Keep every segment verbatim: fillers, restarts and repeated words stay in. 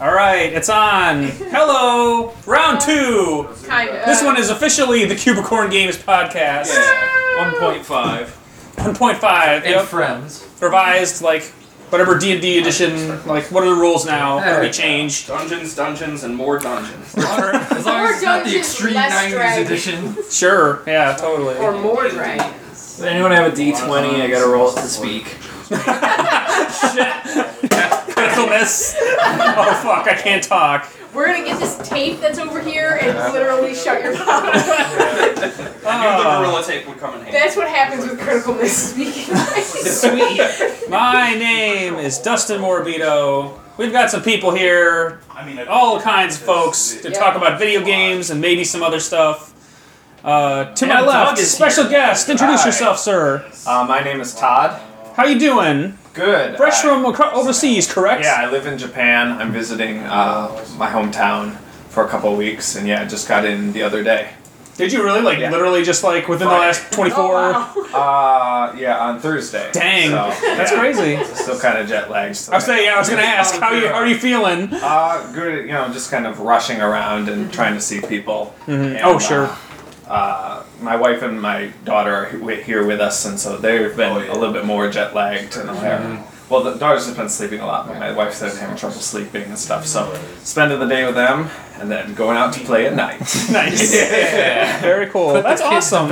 All right, it's on. Hello, round two. Kind of. This one is officially the Cubicorn Games podcast. Yeah, one point five. one point five. And Yep. friends. Revised, like, whatever D and D edition, like, what are the rules now? What do we change? Dungeons, dungeons, and more dungeons. As long More as it's not the dungeons, extreme less nineties dragons. edition. Sure, yeah, totally. Or more dragons. Does anyone have a D twenty? I gotta roll it to speak. Critical miss. Oh, fuck, I can't talk. We're gonna get this tape that's over here and literally shut your mouth. I knew the gorilla tape would come in handy. That's what happens with critical miss speaking. Sweet. My name is Dustin Morbido. We've got some people here, I mean, all kinds of folks, to talk about video games and maybe some other stuff. Uh, to my And left, Doug is special here. guest. Introduce Hi. yourself, sir. Uh, my name is Todd. How you doing? Good. Fresh I- from acro- overseas, correct? Yeah, I live in Japan. I'm visiting uh, my hometown for a couple of weeks, and yeah, I just got in the other day. Did you really? Like, Yeah. literally just like within the Friday. last twenty-four? Oh, wow. Uh, yeah, on Thursday. Dang. So, That's yeah. crazy. Still kind of jet lagged. I was saying, yeah, I was gonna ask, how you how are you feeling? Uh, good. You know, just kind of rushing around and trying to see people. And, Oh, sure. Uh, uh, my wife and my daughter are he- here with us, and so they've been a little bit more jet lagged. And they're- well, the daughter's just been sleeping a lot, but my wife's been having trouble sleeping and stuff. So, spending the day with them, and then going out to play at night. Nice. Yeah. Very cool. That's awesome.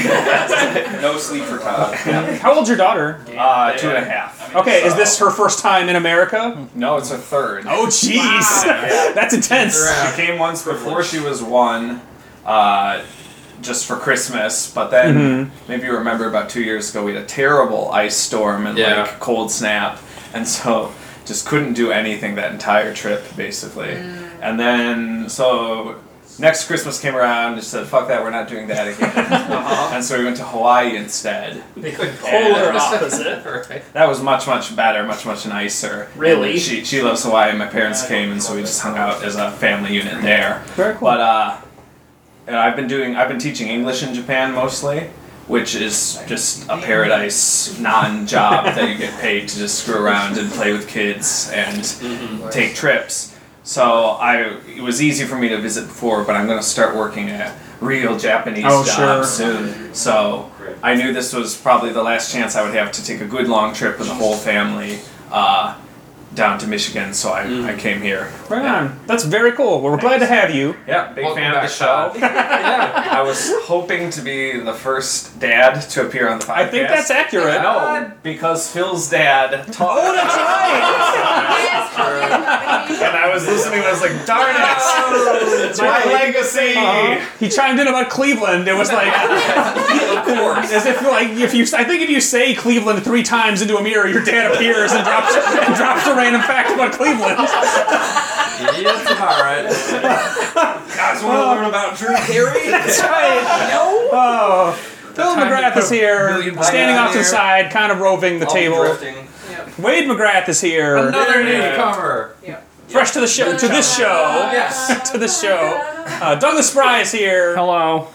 No sleep for Todd. How old's your daughter? Uh, two and a half. Okay, is So- this her first time in America? No, it's her third. Oh, jeez. Yeah. That's intense. She came once before she was one, uh, just for Christmas. But then maybe you remember about two years ago we had a terrible ice storm and Yeah. like cold snap, and so just couldn't do anything that entire trip basically. And then so next Christmas came around and said, "Fuck that, we're not doing that again." And so we went to Hawaii instead. They could Polar opposite. Right. That was much, much better, much, much nicer. Really? And she she loves Hawaii. My parents came, and so we just hung out as a family unit there. Very cool. But uh, and I've been doing I've been teaching English in Japan mostly, which is just a paradise non-job that you get paid to just screw around and play with kids and take trips. So I it was easy for me to visit before, but I'm going to start working at real Japanese Oh, jobs sure. soon. So I knew this was probably the last chance I would have to take a good long trip with the whole family uh, down to Michigan. So I, I came here. Right Yeah. on. That's very cool. Well, we're glad to have you. Yeah, big Welcome fan of back, the show. Todd. Yeah, I was hoping to be the first dad to appear on the podcast. I think that's accurate. No, because Phil's dad taught. Oh, that's right. Yes, honey. And I was listening and I was like, darn it! It's my legacy! Uh, he chimed in about Cleveland. It was like, Of course. as if like if you, I think if you say Cleveland three times into a mirror, your dad appears and drops and drops a random fact about Cleveland. Yeah, that's about right. Guys want to learn about Drew Carey? That's right. No. Oh, Phil time to McGrath is put here, million standing bucks off to the here. side, kind of roving the All table. drifting. Yep. Wade McGrath is here, Another Yeah. newcomer. Yep. fresh to the show, to this show, Yes. to this show. Uh, Douglas Fry is here. Hello.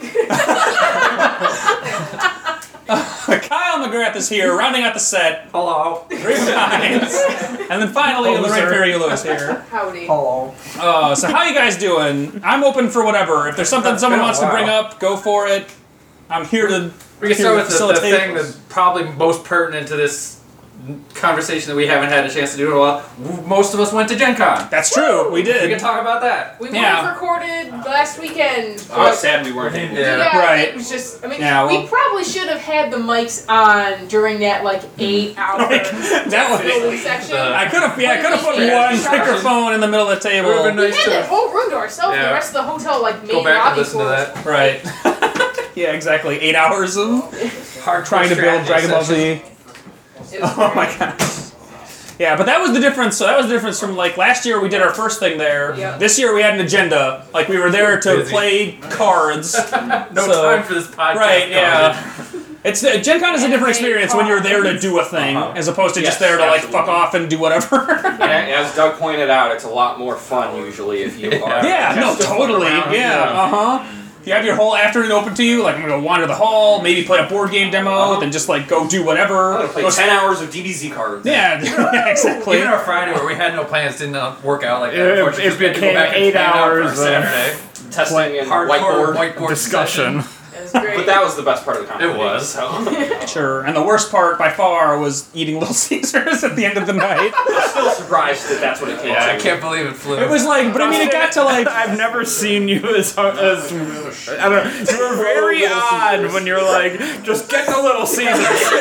Kyle McGrath is here, rounding out the set. Hello. Great minds. And then finally, Lorraine Ferriolo is here. Howdy. Hello. Uh, so how you guys doing? I'm open for whatever. If there's something someone been a wants to bring while. up, go for it. I'm here to. We can here to start with the, the facilitate. thing that's probably most pertinent to this conversation that we haven't had a chance to do in a while. Most of us went to Gen Con. That's true. We We did. can talk about that. We Yeah. would have recorded last weekend. I was sad we weren't able to. Yeah. Yeah, Right. it was just, I mean, Yeah, well- we probably should have had the mics on during that, like, eight hour Like, that was. building section. Uh, I could have. Yeah, I could have put Yeah. one microphone in the middle of the It would have been table. we nice had that to whole room to ourselves. Yeah. The rest of the hotel, like, made go back and lobby listen to for us. that. Right. Yeah, exactly. Eight hours of Hardcore trying to build strategy Dragon Ball session. Z. It was Oh my great. god. Yeah, but that was the difference. So that was the difference from like last year we did our first thing there. Yeah. This year we had an agenda. Like we were there to Busy. play cards. No So- time for this podcast. Right, yeah. It's uh, Gen Con is a different experience when you're there to do a thing Uh-huh. as opposed to just Yes, there to like absolutely. fuck off and do whatever. And as Doug pointed out, it's a lot more fun usually if you are. Yeah, no, just to fuck totally. around, Yeah, you know. uh huh. you have your whole afternoon open to you, like I'm gonna go wander the hall, maybe play a board game demo, then just like go do whatever. I'm gonna play Go ten hours of D B Z cards. Yeah, yeah, exactly. Even our Friday where we had no plans didn't uh, work out like that. It- Unfortunately, it just we had to go became back and eight plan out for hours of- Saturday. Testing and Hardcore whiteboard. whiteboard Discussion. session. It was great. But that was the best part of the conference. It was. So. Sure. And the worst part by far was eating Little Caesars at the end of the night. I'm still surprised that that's what it came Yeah, to. I can't believe it flew. It was like, but I mean, it got to like. I've never seen you as as I don't know. You were very odd when you're like, just get the Little Caesars.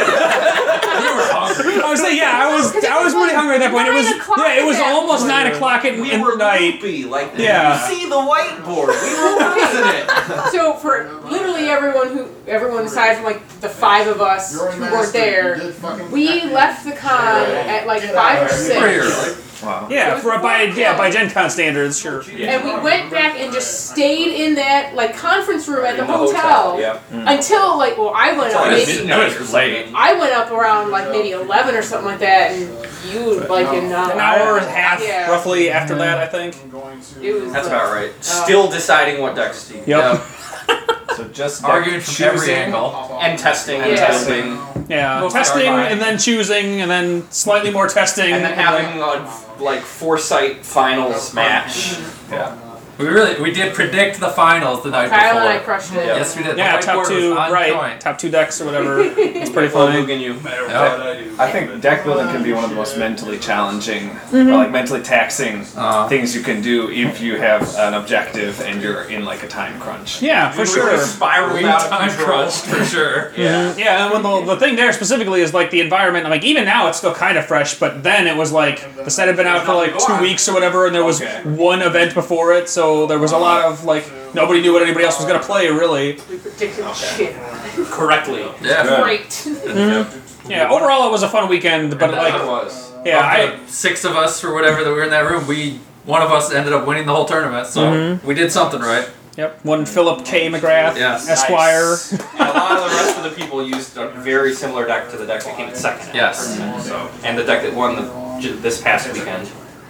I was saying, yeah, I was, I was really hungry at that point. It was, nine o'clock yeah, it was at that almost point. nine o'clock at, We at were night. loopy, like Yeah. you see the whiteboard. We were losing it. So for literally everyone who, everyone aside from like the five of us You're a who master. weren't there, You did fucking we practice. left the con at like five or Pretty six. early. Wow. Yeah, for by yeah by Gen Con standards, sure. And we went back and just stayed in that like conference room at the In the hotel, hotel, yeah. until like well I went up Until maybe midnight. It was late. I went up around like maybe eleven or something like that, and you like in uh, An hour and a half, Yeah. roughly after that, I think. I'm going to. It was That's like, about right. Still deciding what decks to use. Yep. So just Arguing from every choosing- angle. And testing and Yeah. testing. Yeah, Mostly testing our and then choosing and then slightly more testing And then having a like foresight finals match. Yeah. We really we did predict the finals the night Kyle and I before. crushed it. Yes, we did. yeah, The top whiteboard two was on right, point. top two decks or whatever. It's pretty Well, funny. Luke and you. Yep. I think deck building can be one of the most mentally challenging, or like mentally taxing Uh, things you can do if you have an objective and you're in like a time crunch. Yeah, for We sure. spiraled we out of time control. crunched for sure. Yeah. Yeah, and when the, the thing there specifically is like the environment, like even now it's still kind of fresh, but then it was like the set had been out for like two weeks or whatever, and there was Okay. one event before it, so there was a lot of like nobody knew what anybody else was gonna play really. We predicted shit. Correctly. Yeah. Great. Yeah, overall it was a fun weekend, but It like was. yeah, Of I the six of us or whatever that were in that room, we one of us ended up winning the whole tournament, so Mm-hmm. we did something right. yep one Philip K. McGrath, Yes. Esquire. Nice. And a lot of the rest of the people used a very similar deck to the deck that came in second. at the Yes. tournament, So, and the deck that won the, j- this past weekend.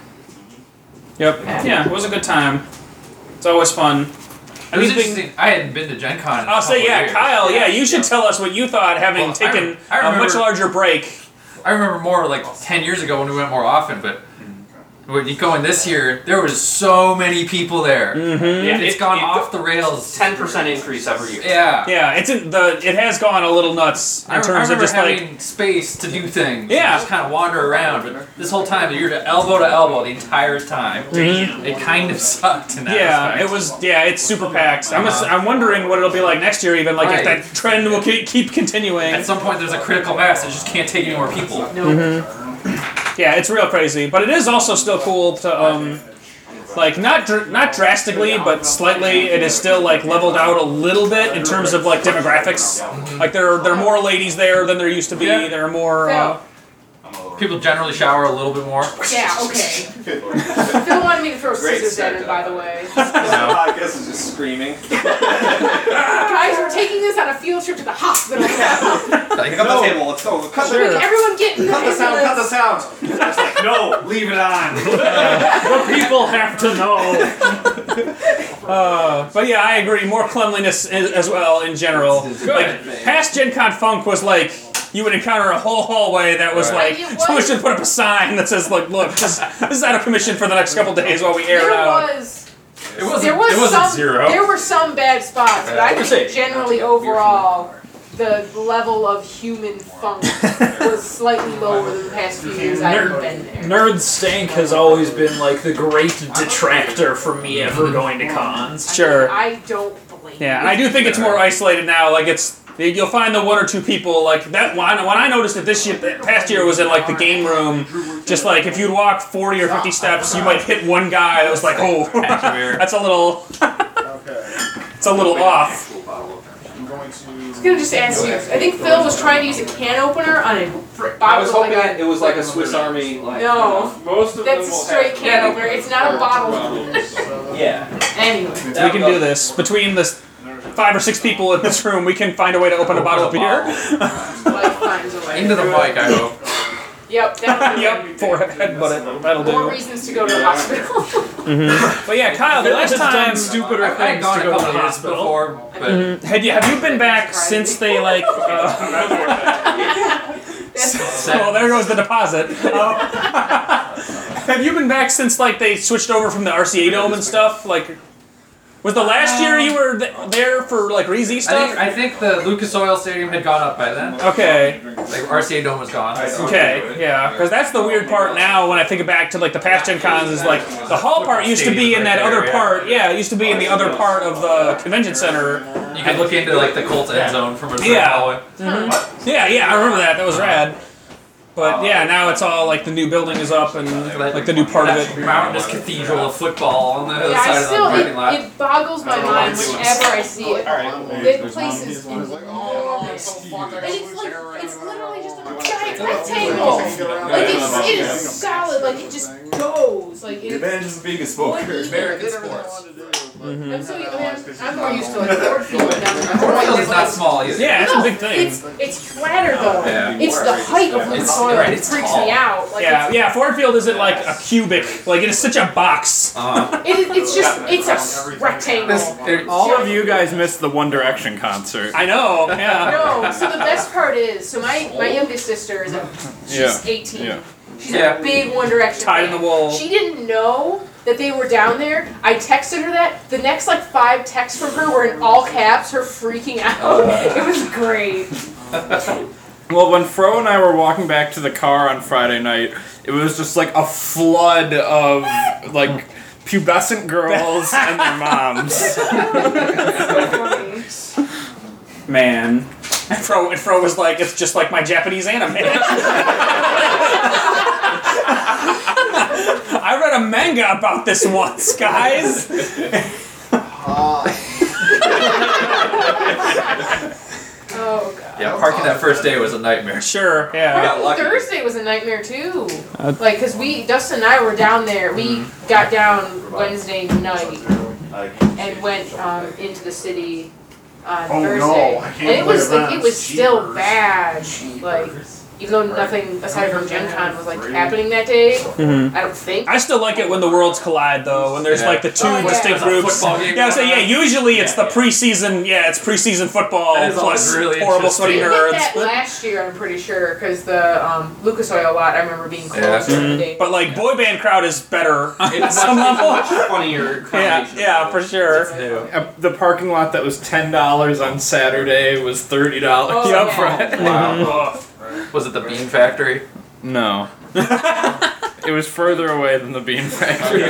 Yep. Yeah, it was a good time. It's always fun. It was Anything- interesting. I hadn't been to Gen Con in a I'll say couple yeah, years. Kyle. Yeah, you should Yeah. tell us what you thought, having Well, I taken rem- I a much remember- larger break. I remember more like ten years ago when we went more often, but when you go in this year, there was so many people there. Mm-hmm. Yeah, It's it- gone it- off the rails. ten percent increase every year. Yeah. Yeah, it's in the. It has gone a little nuts in I, terms I of remember just like. having space to do things. Yeah. And just kind of wander around. But this whole time, you're to elbow to elbow the entire time. It kind of sucked in that Mm-hmm. Yeah, respect. it was. Yeah, it's super packed. I'm. Just, Uh-huh. I'm wondering what it'll be like next year, even like if Right. that trend will keep, keep continuing. At some point, there's a critical mass that just can't take any more people. No. Yeah, it's real crazy, but it is also still cool to um. Like not dr- not drastically, but slightly, it is still like leveled out a little bit in terms of like demographics. Like there are there are more ladies there than there used to be. Yeah. There are more. Uh, People generally shower a little bit more. Yeah, okay. Phil wanted me to throw Great scissors at setup. him, by the way. I guess it's just screaming. Guys, we're taking this on a field trip to the hospital. Like, Pick up the table. Let's go. Cut the, Everyone get in the cut the sound. Cut the ambulance. sound. It's like, no, leave it on. the people have to know. Uh, but yeah, I agree. More cleanliness as, as well in general. Like past Gen Con Funk was like you would encounter a whole hallway that was Right. like It was- someone should put up a sign that says like, look, this, this is out of commission for the next couple days while we air There it out. was, It wasn't, there was it wasn't some, zero. there were some bad spots, but I Yeah. think generally overall, the level of human funk was slightly lower than the past few years I haven't been there. Nerd Stank has always been like the great detractor for me ever going to cons. Sure. I don't blame Yeah, and you. I do think it's more isolated now. Like it's you'll find the one or two people like that. When I, when I noticed it this year, the past year was in like the game room. Just like if you'd walk forty or fifty steps, you might hit one guy that was like, oh, that's a little, Okay. it's a little off. I'm going to. I was gonna just ask you. I think Phil was trying to use a can opener on a fr- bottle. I was with, hoping like a, it was like a Swiss Army. Like, No, Most of that's a straight can opener. It's not a bottle. Yeah. Anyway, We can do this between the five or six people in this room. We can find a way to open a bottle of beer. life finds a way. Into the mic, I hope. Yep, that'll do Yep, it. forehead, but it, that'll More do. reasons to go to the hospital. But yeah, Kyle, the Phil last has done time stupider I had things gone to a go to couple the years hospital. before, but had you have you been back since they like? Uh, well, there goes the deposit. Uh, have you been back since like they switched over from the R C A Dome and stuff? Like, was the last year you were th- there for like Re Z I stuff? think I think the Lucas Oil Stadium had gone up by then. Okay. Like R C A Dome was gone. Okay, yeah, because that's the weird part now when I think back to like the past Gen Cons is like the hall part used to be in that other part. Yeah, it used to be in the other part of the convention center. You could look into like the Colts end zone from a certain Yeah. hallway. Yeah, yeah, I remember that. That was rad. But yeah, now it's all like the new building is up and like the new part of it. Mountainous cathedral of football on the other Yeah, side I of the still, parking lot. it, it boggles my mind whenever I see it. The place is enormous. And it's like, it's literally just a giant rectangle. Like it's, it is solid, like it just goes. Like it's Advantage is being a what smoker. even? American sports. I'm so, I mean, I'm more used to like Ford Field down there. Ford Field is not small either. Yeah, it's a No, big thing. It's, it's flatter though. Yeah. It's the height of Lucas It's- Oil right, that it's freaks tall. me out. Like Yeah, it's, yeah. Ford Field isn't like a cubic. Like it is such a box. Uh, it, it's just, it's a s- rectangle. there- All of you guys missed the One Direction concert. I know. Yeah. No, so the best part is, so my, my youngest sister is a, she's Yeah, eighteen. yeah. She's Yeah. a big One Direction Tied in fan. the wool. She didn't know that they were down there. I texted her that. The next like five texts from her were in all caps, her freaking out. It was great. Well, when Fro and I were walking back to the car on Friday night, it was just like a flood of like pubescent girls and their moms. So funny. Man. And Fro, and Fro was like, it's just like my Japanese anime. I read a manga about this once, guys. Oh god. yeah, parking that first day was a nightmare. Sure, yeah. got lucky. Thursday was a nightmare too. Uh, Like, cause we, Dustin and I were down there. We got down Wednesday night and went um, into the city on Oh, no, Thursday, I can't and it was believe like it that. was still Jeepers. bad. Like, even though nothing aside from Gen Con was like happening that day, Mhm. I don't think. I still like it when the worlds collide, though. When there's Yeah. like the two Oh, yeah. distinct There's a groups. football game Yeah, I say going yeah. on. Usually it's Yeah. the preseason. Yeah, it's preseason football That is always plus really horrible interesting. sweaty We did nerds. that last year, I'm pretty sure, because the um, Lucas Oil lot, I remember being closed Yeah. during the day. But like boy band crowd is better at It's some much, it's a level. much funnier Yeah, combination. yeah, for sure. Uh, The parking lot that was ten dollars on Saturday was thirty dollars Oh, up yeah. front. Wow. Was it the Bean Factory? No. It was further away than the Bean Factory.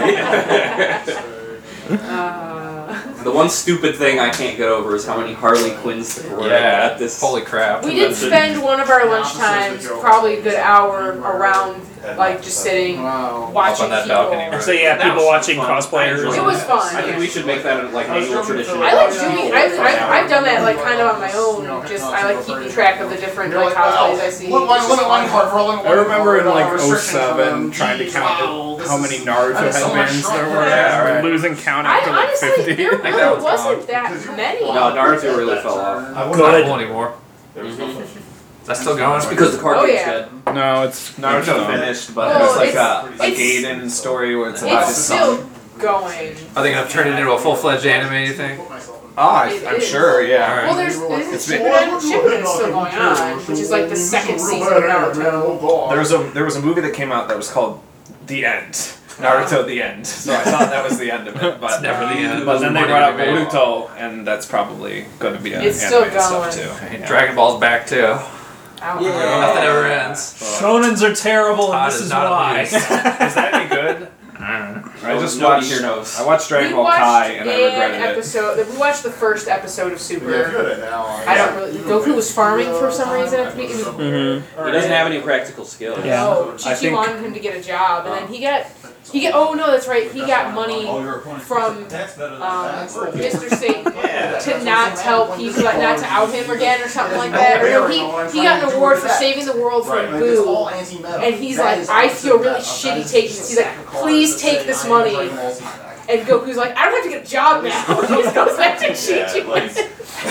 Uh, The one stupid thing I can't get over is how many Harley Quinns there were Yeah. at this. Holy crap. we did spend one of our lunch times, probably a good hour, around, like, just sitting, watching on that people. balcony, right? So yeah, That people was watching fun. cosplayers. It was fun. I think we should make that like an annual tradition. I like doing. I've, I've, I've done that like kind of on my own. Just I like keeping track of the different like cosplays I see. Limit one, limit one card, roll limit I one remember in card, like uh, oh restrictions seven on trying to these. count Wow, how this many is- Naruto that is so much headbands there trouble. were. Yeah, and right. Losing count I after like honestly, fifty. there think that really was wasn't gone. that many. No, Naruto really fell off. Not Good. cool anymore. Is that still going? It's because the card Oh, game's yeah. dead. No, it's Naruto finished, but Well, there's like it's- a, a it's- Gaiden story where it's about It's his still son. going. Are they gonna turn it into a full-fledged anime, you think? Oh, I, It I'm is. sure, yeah. Alright. Well, there's there's It's Shippuden, Shippuden's still going on, which is like the second season of Naruto. There was a there was a movie that came out that was called The End. Naruto The End. So I thought that was the end of it, but It's never the end. But then they More brought out to be made. Boruto, and that's probably going to be an It's still animated stuff going. too. And Dragon Ball's back too. Ow. Nothing ever ends. Shonens are terrible, Todd and this is is not why. amused. Is that any good? I just Nobody watched. here knows. I watched Dragon We Ball watched Kai, and I an regretted it. episode. We watched the first episode of Super. Yeah, good now. I don't really. Goku was farming for some reason at the beginning. Mm-hmm. He doesn't have any practical skills. Yeah. No, I Chi-Chi think- wanted him to get a job, and then he got. He get. Oh no, that's right. He got money from um, Mister Satan to not tell people, like, not to out him again or something like that. Or no, he he got an award for saving the world from Boo. And he's like, I feel really shitty taking this. He's like, please take this money. And Goku's like, I don't have to get a job now. He just goes back to Chi-Chi.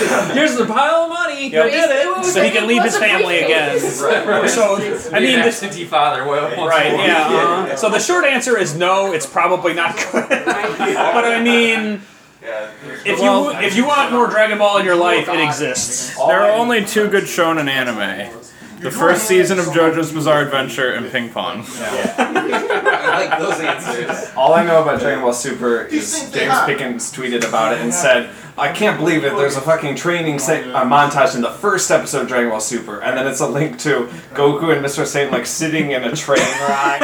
Here's the pile of money. Yep. I did It it. was- So he can it leave was his a family again. briefcase. Right, right. So, I Be mean, an this, absentee father. Well, once right, more. yeah. uh, So the short answer is no, it's probably not good. But I mean, if you if you want more Dragon Ball in your life, it exists. There are only two good shonen anime. The first season of JoJo's Bizarre Adventure and Ping Pong. I like those answers. All I know about Dragon Ball Super is James Pickens tweeted about it and said, I can't believe it, there's a fucking training se- a montage in the first episode of Dragon Ball Super, and then it's a link to Goku and Mister Satan like sitting in a train ride.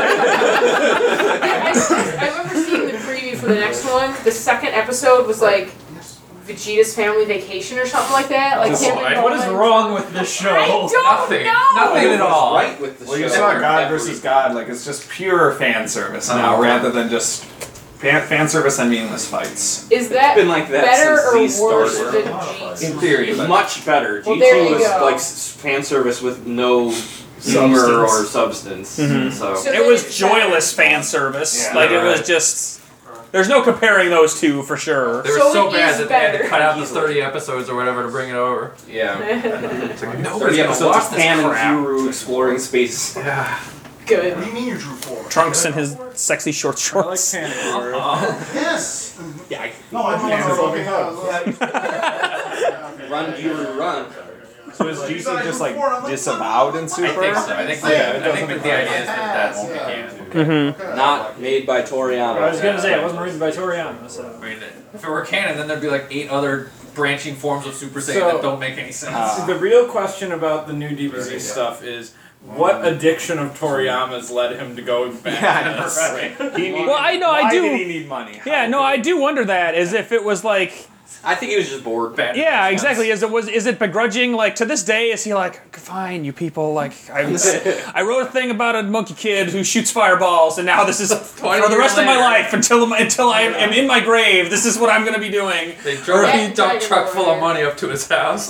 I, I remember seeing the preview for the next one. The second episode was like Vegeta's family vacation or something like that. Like him and What is Gohan. wrong with this I show? don't Nothing. know. Nothing at all. Right with the Well, you show. saw God versus God, like it's just pure fan service now, rather than just fan, fan service and meaningless fights. Is that been like that better since Z or worse started. than G In two? theory, It's but much better. Well, G there two you was go. like s- fan service with no humor or substance. So So It was joyless fan service. Yeah. Like it was Right. just. There's no comparing those two for sure. They were So so, it bad is that they had to better. cut out the thirty episodes or whatever to bring it over. yeah. Nobody's thirty gonna episodes watch of this Pan and crap. Guru exploring space. Good. What do you mean you drew four? Trunks in his sexy short I like shorts. Kangaroo. Yes. Yeah, No, I drew four. run Guru run. So is G C just like disavowed in Super? I think so. I think, Yeah, yeah, it I think doesn't that the idea is that that's canon. Not made by Toriyama. I was gonna say it wasn't written by Toriyama, so. I mean, if it were canon, then there'd be like eight other branching forms of Super Saiyan So- that don't make any sense. Uh, The real question about the new D B Z stuff is, what addiction of Toriyama's led him to go back to this? Yes. He needed, Well, I know, I why do- did he need money? Yeah, no, I do wonder that as if it was like. I think he was just bored. Bad Yeah, sense. exactly. Is it was is it begrudging? Like to this day, is he like, fine, you people? Like I, was, I wrote a thing about a monkey kid who shoots fireballs, and now this is for the rest of my later. life until until I am in my grave. This is what I'm going to be doing. They drove That a dump Dragon truck Ball full of Warrior. money up to his house.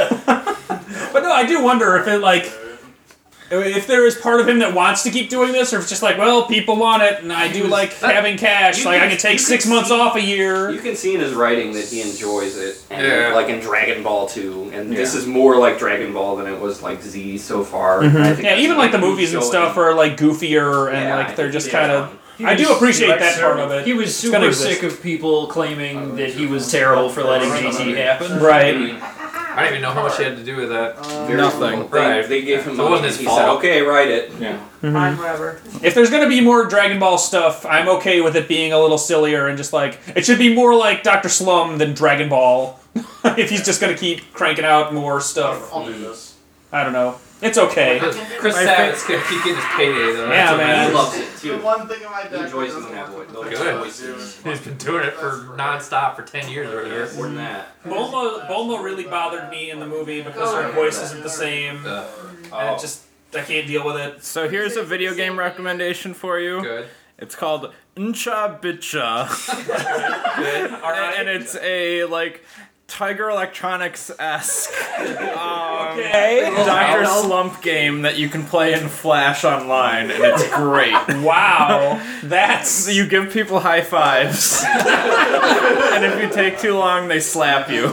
But no, I do wonder if it like. If there is part of him that wants to keep doing this, or if it's just like, well, people want it, and I do like having cash. you Like I can- can take you six can months see- off a year. You can see in his writing that he enjoys it, and Yeah. like in Dragon Ball two, and this Yeah. is more like Dragon Ball than it was like Z so far. And I think Mm-hmm. Yeah, that's even like the he's movies and showing- stuff are like goofier and Yeah, like they're I just think kind it's of. fun. He I do was- appreciate he was that part of it. He was It's gonna super exist. sick of people claiming that he was terrible for letting G T happen. Right. I don't even know how much he had to do with that. Very Nothing. cool. They, Right. they gave him So it money, wasn't and his he fault. said, "Okay, write it." Yeah. Fine, whatever. If there's gonna be more Dragon Ball stuff, I'm okay with it being a little sillier and just like it should be more like Doctor Slum than Dragon Ball. If he's just gonna keep cranking out more stuff, I'll do this. I don't know. It's okay. Chris I Sabat's gonna keep getting his payday though. Yeah, That's what man. He matters. loves it The too. one thing in my He deck enjoys that doing that. doesn't Those Good. voices. He's been doing it for non-stop for ten years or whatever. More than that. Bulma, Bulma really bothered me in the movie because her voice isn't the same, and it just I can't deal with it. So here's a video game recommendation for you. Good. It's called Ncha Bitcha. Alright. And it's a like Tiger Electronics esque um, Okay. Doctor Slump game that you can play in Flash online, and it's great. Wow, that's You give people high fives, and if you take too long, they slap you.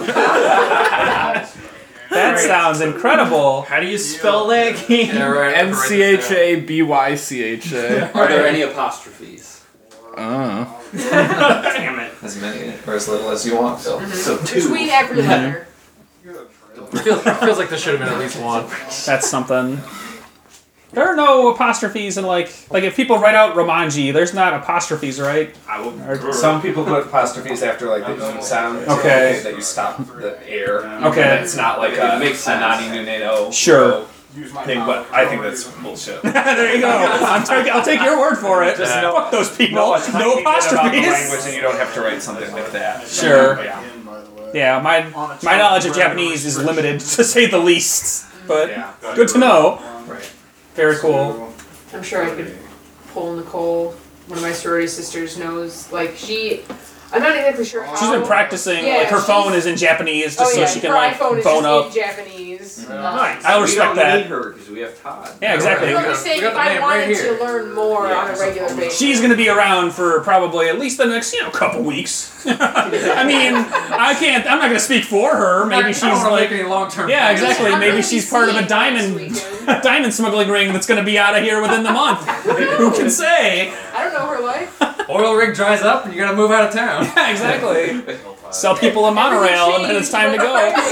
that sounds incredible. How do you spell that game? Yeah, right. N C H A B Y C H A. Are there any apostrophes? Oh. Damn it. As many or as little as you want, Phil. So two. Between every letter. It feels, it feels like there should have been at least one. That's something. There are no apostrophes in like like if people write out Romanji, there's not apostrophes, right? Or- Some people put apostrophes after like the E sound. Okay. That you stop the air. Okay. And it's not like a, It makes sense. a Nani Nunedo Sure. thing, but I think that's bullshit. There you go. I'm taking, I'll take your word for it. Just Fuck know- those people. No, No, a tiny bit about the language, apostrophes. and you don't have to write something like that. Sure. Yeah. by the way. Yeah, my my knowledge of Japanese is limited to say the least, but Yeah. good to know. Right. Very cool. I'm sure I could pull Nicole, one of my sorority sisters, knows. Like she, I'm not exactly sure how. She's been practicing. Yeah, like her she's- phone is in Japanese, Oh just yeah, so she can her like iPhone is phone just up. in Japanese. Nice. I respect we don't that. need her because we have Todd. Yeah, exactly. I'm just saying, We got if the I man wanted right here. to learn more on a regular basis. She's gonna be around for probably at least the next, you know, couple weeks. I mean, I can't. I'm not gonna speak for her. Maybe she's I don't wanna like, make any long-term yeah, plans. exactly. I'm Maybe gonna she's be part of a seeing diamond, next weekend. diamond smuggling ring that's gonna be out of here within the month. Who can say? I don't know her life. Oil rig dries up and you gotta move out of town. Yeah, exactly. Sell people a monorail, and then it's time to go.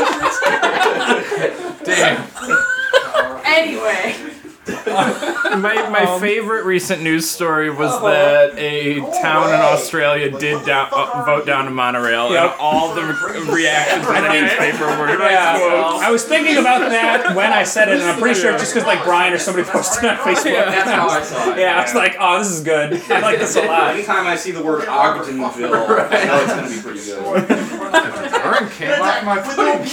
Damn. Anyway. My my favorite recent news story was that a town in Australia did down, uh, vote down a monorail, Yep. and all the re- reactions in the newspaper were like, Yeah, quotes. I was thinking about that when I said it, and I'm pretty sure it's just because like Brian or somebody posted it on Facebook. That's how I saw it. Yeah, I was like, oh, this is good. I like this a lot. Anytime I see the word Ogdenville, I know it's gonna be pretty good. Aaron came off my fucking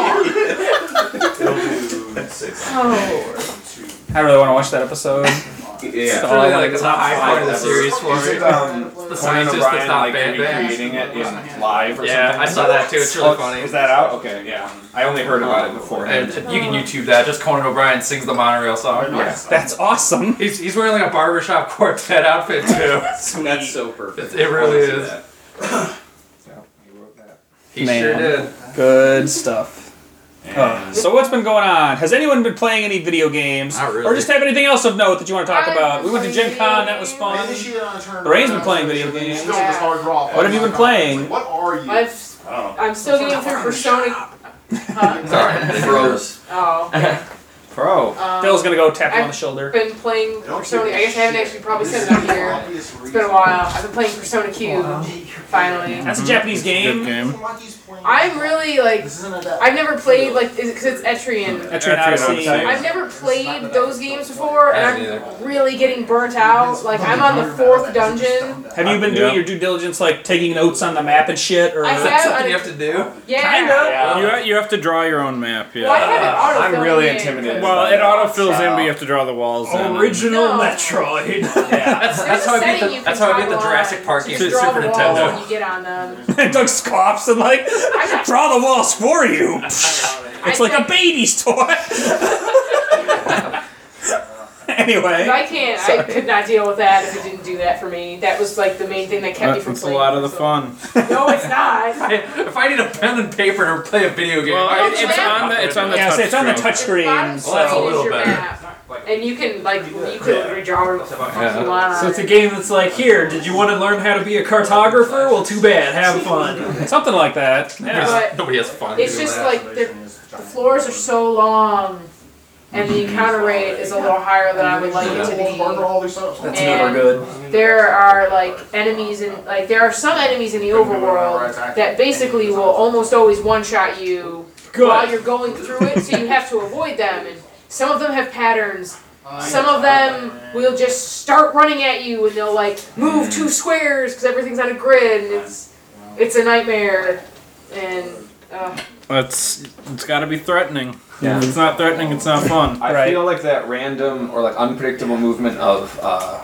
Oh. I really want to watch that episode. Yeah. It's really like the top high part of the five series ever. for Is me. it um, The Conan scientist O'Brien that's not like Band Band. recreating it in live or Yeah, something? I saw that too. It's really Oh, funny. Is that out? Okay, yeah. I only heard about it beforehand. And you can YouTube that. Just Conan O'Brien sings the monorail song. Yeah. That's awesome. He's, he's wearing like a barbershop quartet outfit too. That's so perfect. It really is. Yeah, he wrote that. He Man. sure did. Good stuff. Uh, so what's been going on? Has anyone been playing any video games? Not really. Or just have anything else of note that you want to talk I've about? been We went to playing Gen Con, video that was games. fun. Lorraine's been playing video games. Still just hard draw. What have you been playing? What are you? I've, I'm still getting through Persona. Huh? Sorry, froze. Oh, okay. Pro. Um, Phil's gonna go tap you on the I've shoulder. been playing Persona. I guess I haven't actually probably said it on here. It's been a while. I've been playing Persona Q. Finally. That's a Japanese Good game. game. I'm really like. This isn't a I've never played like because it's Etrian. Etrian Odyssey. I've never played those games before, and I haven't I'm really getting burnt out. Like I'm on the fourth dungeon. Have you been doing Yeah. your due diligence, like taking notes on the map and shit? Or I Is that have- something you have to do? Yeah. Kinda. You ha- you have to draw your own map, Well, I yeah. have it auto I'm really intimidated. Well, by it that. auto fills in, So- but you have to draw the walls in. Original No. Metroid. Yeah. That's, There's that's a how I setting beat you the, that's can how I beat the toggle Jurassic on. Park You game just for draw Super the walls Nintendo. when you get on them. Doug scoffs and like, draw the walls for you. It's like a baby's toy. Anyway. I can't. I could not deal with that if it didn't do that for me. That was like the main thing that kept me from That's a playing. lot of the so- fun. No, it's not. If I need a pen and paper to play a video game, Well, I it- it's on the it's on the Yeah, touch so it's on the screen. touch screen. Bottom So. Well, that's a screen little is your better. map. And you can like you can redraw what the fuck Yeah. you want. So on it's a it. game that's like, here, did you want to learn how to be a cartographer? Well, too bad. Have fun. Something like that. Yeah. But Nobody has fun. it's doing just that. like the, the floors are so long, and the encounter rate is a little higher than I would like it to be. That's And never good. there are like enemies in like there are some enemies in the overworld that basically will almost always one shot you while Good. you're going through it, so you have to avoid them. And some of them have patterns. Some of them will just start running at you, and they'll like move two squares because everything's on a grid, and it's it's a nightmare. And uh, It's it's got to be threatening. Yeah. If it's not threatening, it's not fun. I Right. feel like that random or like unpredictable movement of uh,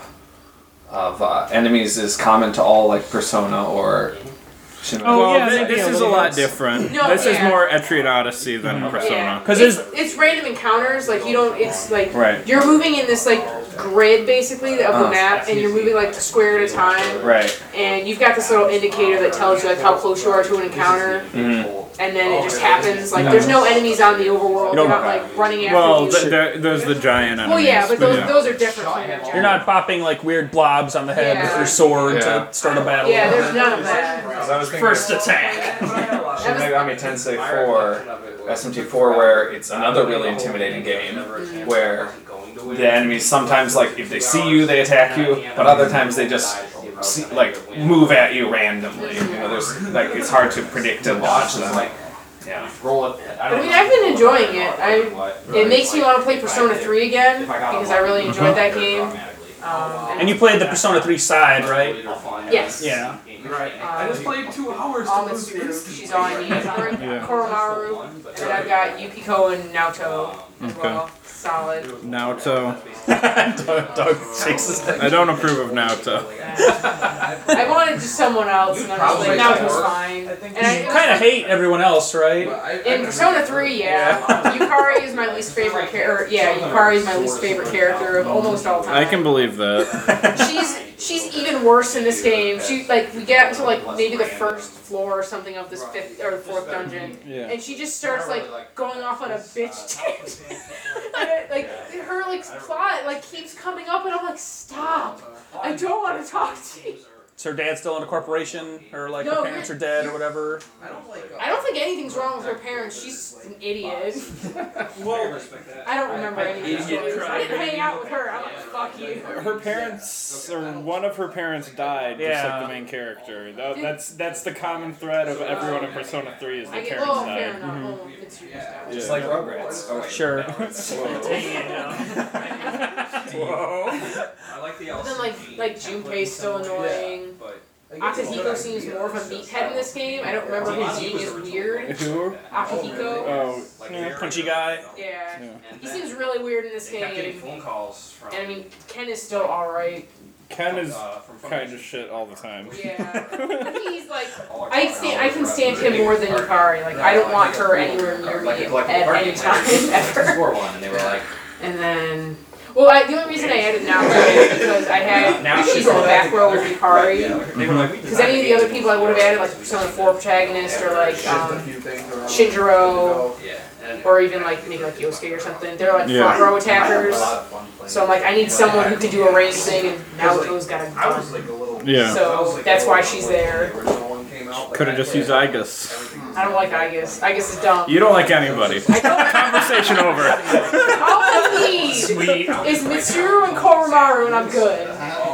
of uh, enemies is common to all like Persona or Shin Oh, well, yeah, thi- they- this yeah, is a well, lot it's- different. No, this is yeah. more Etrian Odyssey than yeah, Persona. 'Cause it's, there's- it's random encounters. Like you don't. It's like Right. you're moving in this like grid basically of the Uh. map, and you're moving like a square at a time. Right. And you've got this little indicator that tells you like how close you are to an encounter, Mhm. and then it just happens. Like there's no enemies on the overworld. You You're don't- not like running after Well, you. th- there, there's the giant enemies. well, yeah, but those yeah. those are different from the You're not popping like weird blobs on the head with Yeah. your sword Yeah. to start a battle. Yeah, there's none of that. So I was thinking First attack. Shin Megami Tensei four, S M T four, where it's another really intimidating game, where the enemies sometimes like if they see you they attack you, but other times they just see, like move at you randomly. You know, there's like it's hard to predict and dodge them. Yeah. But I mean, I've been enjoying it. I it makes me want to play Persona three again because I really enjoyed that game. Um, And you played the Persona three side, right? yes. Yeah. I just played two hours. Almost, she's all I need. Koromaru, and then I've got Yukiko and Naoto as Okay. well. solid. Naruto. Doug, Doug shakes his head. I don't approve of Naruto. I wanted just someone else, and I was like, Naruto's fine. And I You kind of hate everyone else, right? in Persona three, yeah, Yukari is my least favorite character. Yeah, Yukari is my least favorite character of almost all time. I can believe that. She's she's even worse in this game. She like we get to like maybe the first floor or something of this fifth or fourth dungeon, Yeah. and she just starts like going off on a bitch tangent. like, like her like plot like keeps coming up, and I'm like, stop! I don't want to talk to you. Is her dad still in a corporation? Or like No, her parents are dead or whatever? I don't think anything's wrong with her parents. She's an idiot. I don't remember any of the stories. I didn't hang out with her. I'm like, fuck you. Her parents, or one of her parents died, just Yeah. like the main character. Tha- That's that's the common thread of everyone in Persona three is the I get parents oh fair died. enough. Oh, it's your stuff. Just like Rugrats. Oh, wait. Sure. Whoa. I like the But then like like Junpei's still annoying. Akihiko seems more of a meathead in this game. I don't remember his being as weird. Who? Akihiko. Oh, Yeah, punchy guy. Yeah. Yeah. He seems really weird in this kept getting game. phone calls from. And I mean, Ken is still alright. Ken is uh, from kind of shit all the time. Yeah. But he's like, I stand, I can stand him more than Yukari. Like, I don't want her anywhere near me at any time ever. Swore one, and they were like, And then, well, I, the only reason I added Naruto is because I had, she's in the back row with Yukari. they were like, we Because any of the other people I would have added, like Persona four protagonist or like um, Shinjiro, yeah. And or even like maybe like Yosuke or something. They're like Yeah. front row attackers. So I'm like, I need someone who can do a ranged thing, and Naruto's got a gun. Yeah. So that's why she's there. Could have just used Igus. I don't like Igus. Igus is dumb. You don't like anybody. I don't. Conversation over. All I need Sweet. is Mitsuru and Koromaru, and I'm good.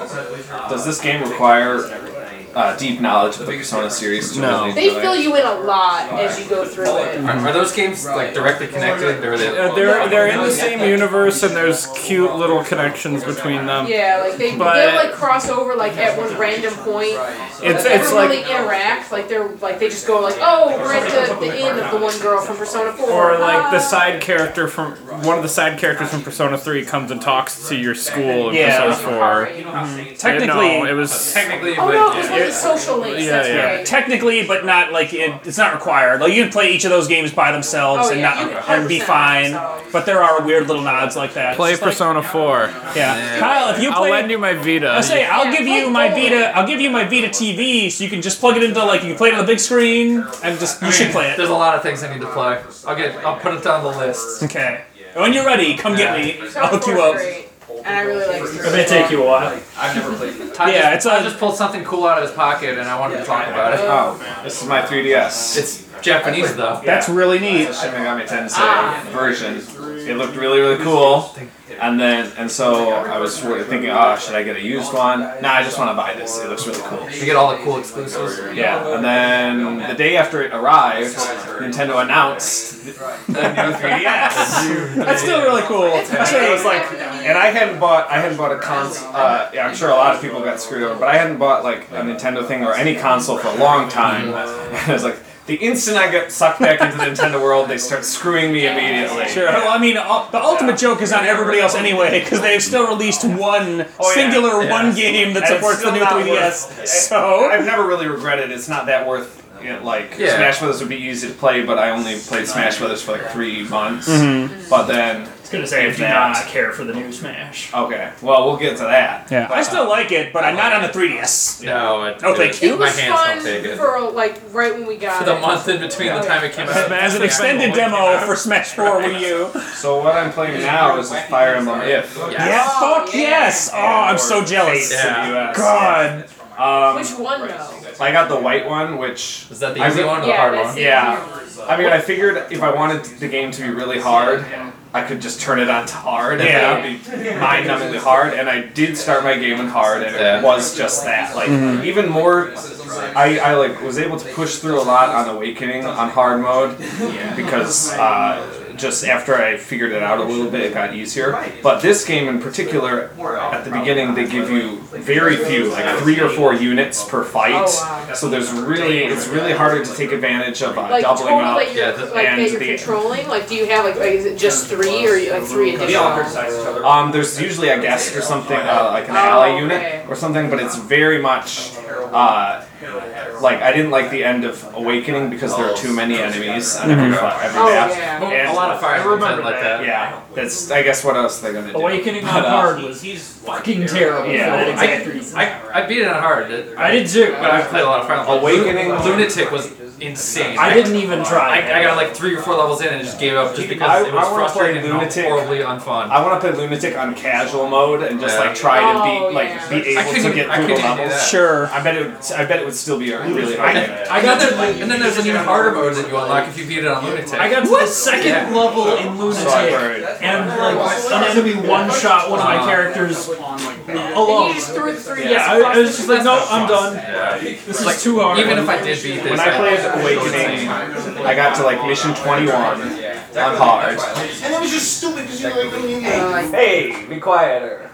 Does this game require uh, deep knowledge of the Persona series? To No. really They enjoy fill it? you in a lot as you go through it. Are, are those games like directly connected, or are they? Uh, they're they're in the same universe, and there's cute little connections between them. Yeah, like they But- they'll like cross over like at one random point. It's They it's never like really interact. Like they're like they just go like, oh, we're at the, the inn of the one girl from Persona four. or like the Ah. side character from one of the side characters from Persona three comes and talks to your school in Yeah. Persona four. Technically, no, it was Technically, Oh but no, it was yeah. one of the social links. Yeah, That's yeah. right. technically, but not like it, it's not required. Like you can play each of those games by themselves Oh, and yeah, not you can and be one hundred percent fine. so. But there are weird little nods like that. play It's just like- Persona four. yeah. Kyle, if you I'll play, lend you my Vita. I say I'll Yeah, give you play my both. Vita. I'll give you my Vita T V, so you can just plug it into like you can play it on the big screen and just you I should mean, play it. There's a lot of things I need to play. I'll get. I'll put it down the list. Okay. When you're ready, come get me. Persona I'll hook four you is up. great. And I really like It may take you a while. I've never played it. Todd Yeah, just, it's Todd a- just pulled something cool out of his pocket, and I wanted to talk about it. Oh, this is my three D S. It's Japanese though. That's really neat. It's a Shin Megami Tensei version. It looked really, really cool. And then, and so I was thinking, oh, should I get a used one? Nah, I just want to buy this. It looks really cool. You get all the cool exclusives. Yeah, and then the day after it arrived, Nintendo announced the new three D S. That's still really cool. Actually, it was like, and I hadn't bought, I hadn't bought a console. Uh, yeah, I'm sure a lot of people got screwed over, but I hadn't bought like a Nintendo thing or any console for a long time. And it was like the instant I get sucked back into the Nintendo world, they start screwing me immediately. Sure. Well, I mean, uh, the ultimate joke is on everybody else anyway, because they've still released one Oh, yeah. singular Yeah. one game that And it's supports the still new not three D S. worth- So I've never really regretted. It's not that worth. You know, like Yeah. Smash Brothers would be easy to play, but I only played Smash Brothers for like three months. Mm-hmm. But then, I was gonna say, I do That. not care for the new Smash. okay, well we'll get to that. yeah, But, I still like it, but I'm not on the three D S. No, it, Oh, thank it- you. It My was hands fun don't take it. for like right when we got For the it. month in between the time it came out. As an extended demo for Smash four Wii U. So what I'm playing now is Fire Emblem If. Yeah, Oh, fuck yeah. yes! Oh, I'm so jealous. Yeah. U S. God. Um, Which one though? I got the white one, which Is that the I easy re- one or the Yeah, hard that's one? the Yeah. easy one. I mean, I figured if I wanted the game to be really hard, I could just turn it on to hard, and Yeah. it would be mind-numbingly hard. And I did start my game in hard, and Yeah. it was just that. Like Mm-hmm. even more, I, I like was able to push through a lot on Awakening on hard mode because uh, just after I figured it out a little bit, it got easier. But this game in particular, at the beginning, they give you very few, like three or four units per fight. Oh, wow. So there's really, it's really harder to take advantage of uh, Like doubling total up. that you're, Yeah, the- like, and that you're the- controlling? Like, do you have, like, like, is it just three or like three additional? Um, there's usually a guest or something, uh, like an Oh, ally okay. unit or something, but it's very much, uh, like I didn't like the end of Awakening because there are too many enemies on every, fi- every Oh, map. yeah. And- a lot of Fire I remember Emblem like that. Yeah, that's I guess what else they're gonna do. Awakening on But, uh, hard was fucking terrible Yeah. for that I, exact reason. I, I beat it on hard. It- I did too. But I've played a lot of Fire Emblem. Awakening- Lunatic was insane. I didn't even try. I, I got like three or four levels in and just gave up just because I- it was I wanna play frustrating and Lunatic. horribly unfun. I want to play Lunatic on casual mode and just Yeah. like try Oh, to be like yeah. be I able couldn't to get I through the couldn't do levels. that. Sure. I bet it. Would, I bet it would still be a really hard game. I got there, and then there's an even harder mode that you unlock if you beat it on Lunatic. I got to the second Yeah. level in So I've Lunatic, heard. and like an enemy one-shot one of my Uh-huh. characters And alone. you just threw it three. Yeah, I, I was just like, no, I'm done. Yeah. This is too hard. Even if I did beat this, When I played Awakening, I got to like mission twenty-one on hard. And it was just stupid because you like when you Uh, Hey, be quieter.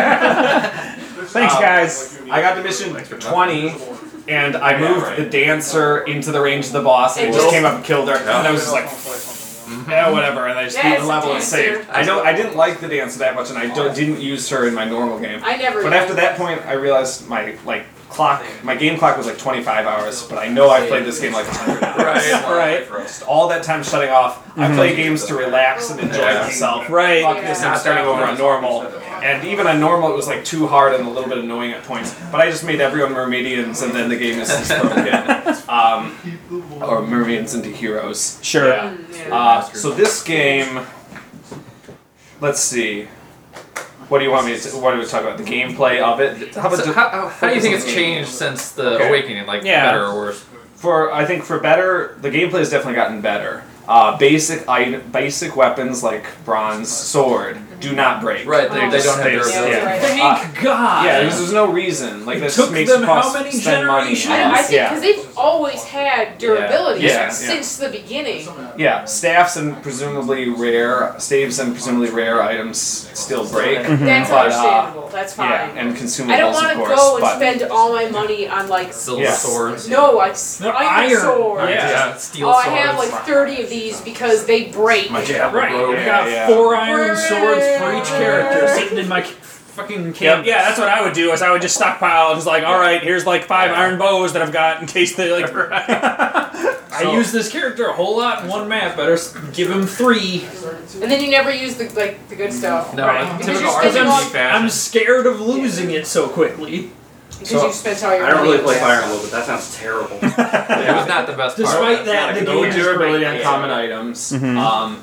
Thanks, Um, guys. I got to mission twenty, and I moved the dancer into the range of the boss, and it just came up and killed her. And I was just like, yeah, whatever. And I just Yeah, beat it's the a level and dancer. saved. I know I didn't like the dancer that much, and I don't, didn't use her in my normal game. I never. But did. after that point, I realized my like clock, my game clock was like twenty-five hours, but I know I played this game like one hundred hours. Right. Just all that time shutting off. I play games to relax and enjoy Yeah. myself. Right. Fuck this, I'm starting over on normal. And even on normal, it was like too hard and a little bit annoying at points. But I just made everyone mermaidians, and then the game is just broken. Um, or mermaids into heroes. Sure. Yeah. Mm, yeah. Uh, so this game, let's see. What do you want me to? What do we talk about? The gameplay of it. How about So the- how, how, how do you think it's focus on the game? changed since the Okay. Awakening? Like Yeah. better or worse? For I think for better, the gameplay has definitely gotten better. Uh, basic item, basic weapons like bronze sword do not break. Right, they, they don't have They- durability. Yeah, right. Thank Uh, God. Yeah, there's, there's no reason. Like It this took makes them you how cost many spend money. generations? I, I think Yeah. because they've always had durability Yeah, yeah. since the beginning. Yeah, staffs and presumably rare staves and presumably rare items still break. That's But, uh, understandable. That's fine. Yeah, and consumables I don't want of to course. go and but spend all my money on like Silver Yeah. swords. no like s- No, iron, iron. sword. Yeah. Yeah, steel Oh, I swords. have like thirty of these because they break. Yeah, Right, rogue. I got Yeah, yeah. four iron swords for each character sitting in my c- fucking Yep. camp. Yeah, that's what I would do. Is I would just stockpile. Just like, all right, here's like five iron bows that I've got in case they like. I use this character a whole lot in one map. Better s- give him three. And then you never use the like the good stuff. No, right? like Because typical you're R P G spending all, fashion. I'm scared of losing it so quickly. because you spent all your I don't money really on play that. Fire Emblem, but that sounds terrible. It was not the best part. Despite that, the no game is durability great. on common items. Um,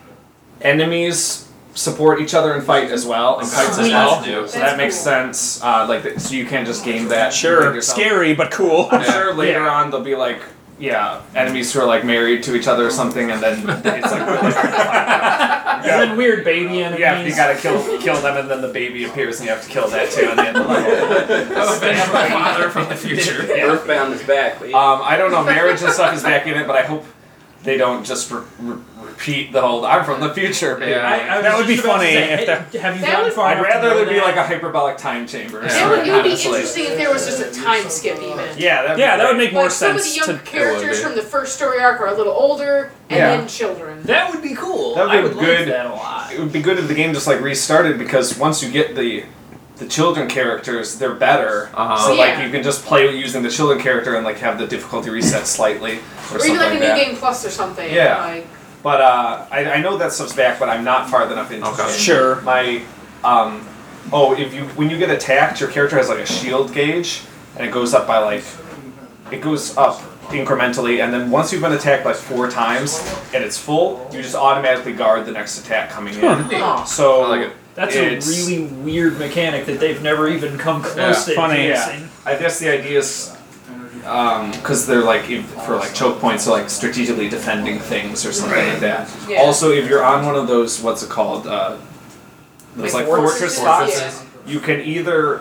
enemies support each other and fight as well, and fights as Sweet. well. That's new. So That's that makes cool. sense. Uh, like, the, so you can't just game that. make Sure, yourself- scary but cool. I'm sure later Yeah. on there'll be like, yeah, enemies who are like married to each other or something, and then it's like really hard to fight them. And then weird baby enemies. Yeah, you gotta kill kill them, and then the baby appears, and you have to kill that too. And then, Oh, avenge my father from the future. yeah. Earthbound is back, please. Um, I don't know, marriage and stuff is back in it, but I hope they don't just re- re- repeat the whole "I'm from the future." baby. Yeah. I, I was That would be just about to funny say, if hey, that- have you That gotten would- far I'd enough to rather know there be that? like a hyperbolic time chamber. or Yeah. It something, would, it would be honestly. interesting if there was just a time skip even. Yeah, that'd Yeah, be that would great. make more Like some of sense the young to. characters be. from the first story arc are a little older, and Yeah. then children. That would be cool. That would be I would good. like that a lot. It would be good if the game just like restarted, because once you get the the children characters, they're better. Uh-huh. So like Yeah. you can just play using the children character and like have the difficulty reset slightly or, Or something even like a like new that. game plus or something. Yeah. Like, But uh, I, I know that stuff's back, but I'm not far enough into Okay. it. Sure. My um, oh, if you when you get attacked, your character has like a shield gauge, and it goes up by like it goes up incrementally, and then once you've been attacked like four times and it's full, you just automatically guard the next attack coming in. oh. So I like it. That's it's- a really weird mechanic that they've never even come close Yeah. to Funny. introducing. I guess the idea is because they're like if, for like choke points, so like strategically defending things or something like that. Yeah. Also, if you're on one of those, what's it called? Uh, those like, Like fortress fortresses? spots. You can either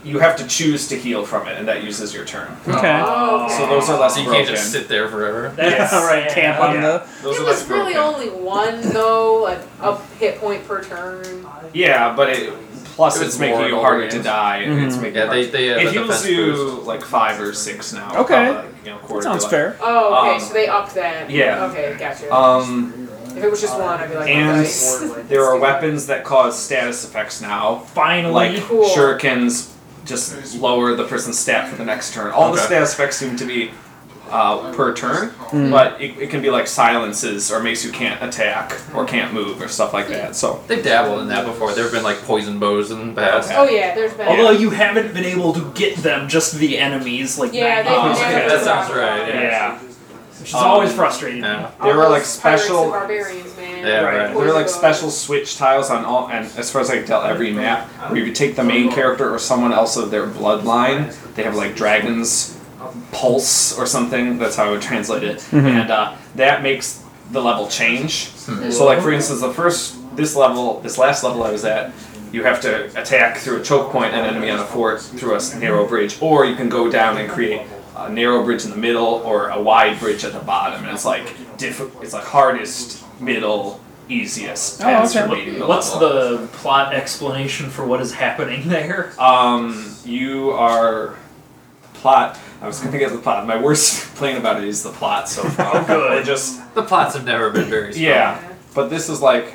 you have to choose to heal from it, and that uses your turn. Okay. Oh, okay. So those are less So you broken. can't just sit there forever. That's right, camp on the. Those It are was less really broken. only one though, like a hit point per turn. Yeah, but it plus It was it's making more you in harder older to games. die. and It's Mhm. making Yeah, it they hard. they have It a heals defense you boost. like five or six now. Okay. uh, you know, quarter Sounds to fair. Oh, okay, Um, so they upped that. yeah. Okay, gotcha. Um, if it was just one, I'd be like, and nice. there are weapons that cause status effects now, Finally. like Cool. shurikens. Just lower the person's stat for the next turn. All the Okay. status effects seem to be uh, per turn, Mm. but it, it can be like silences or makes you can't attack or can't move or stuff like that. So They've dabbled in that before. There have been like poison bows in the past. Oh yeah, there's been. Although you haven't been able to get them, just the enemies, like Yeah, they ninety percent. never- That sounds right. Yeah. yeah. Which is always Um, frustrating. Yeah. There were All like those pirates special. and barbarians, man. Yeah, right. There were like special switch tiles on all, and as far as I can tell, every map where you take the main character or someone else of their bloodline. They have like dragons pulse or something. That's how I would translate it, and uh, that makes the level change. So, like for instance, the first this level, this last level I was at, you have to attack through a choke point an enemy on a fort through a narrow bridge, or you can go down and create a narrow bridge in the middle or a wide bridge at the bottom. And it's like diff- it's like hardest, middle, easiest paths okay. for beating the What's level. the plot explanation for what is happening there? Um, you are plot. I was gonna get the plot. My worst complaint about it is the plot so far. good. We're just The plots have never been very strong. yeah, but this is like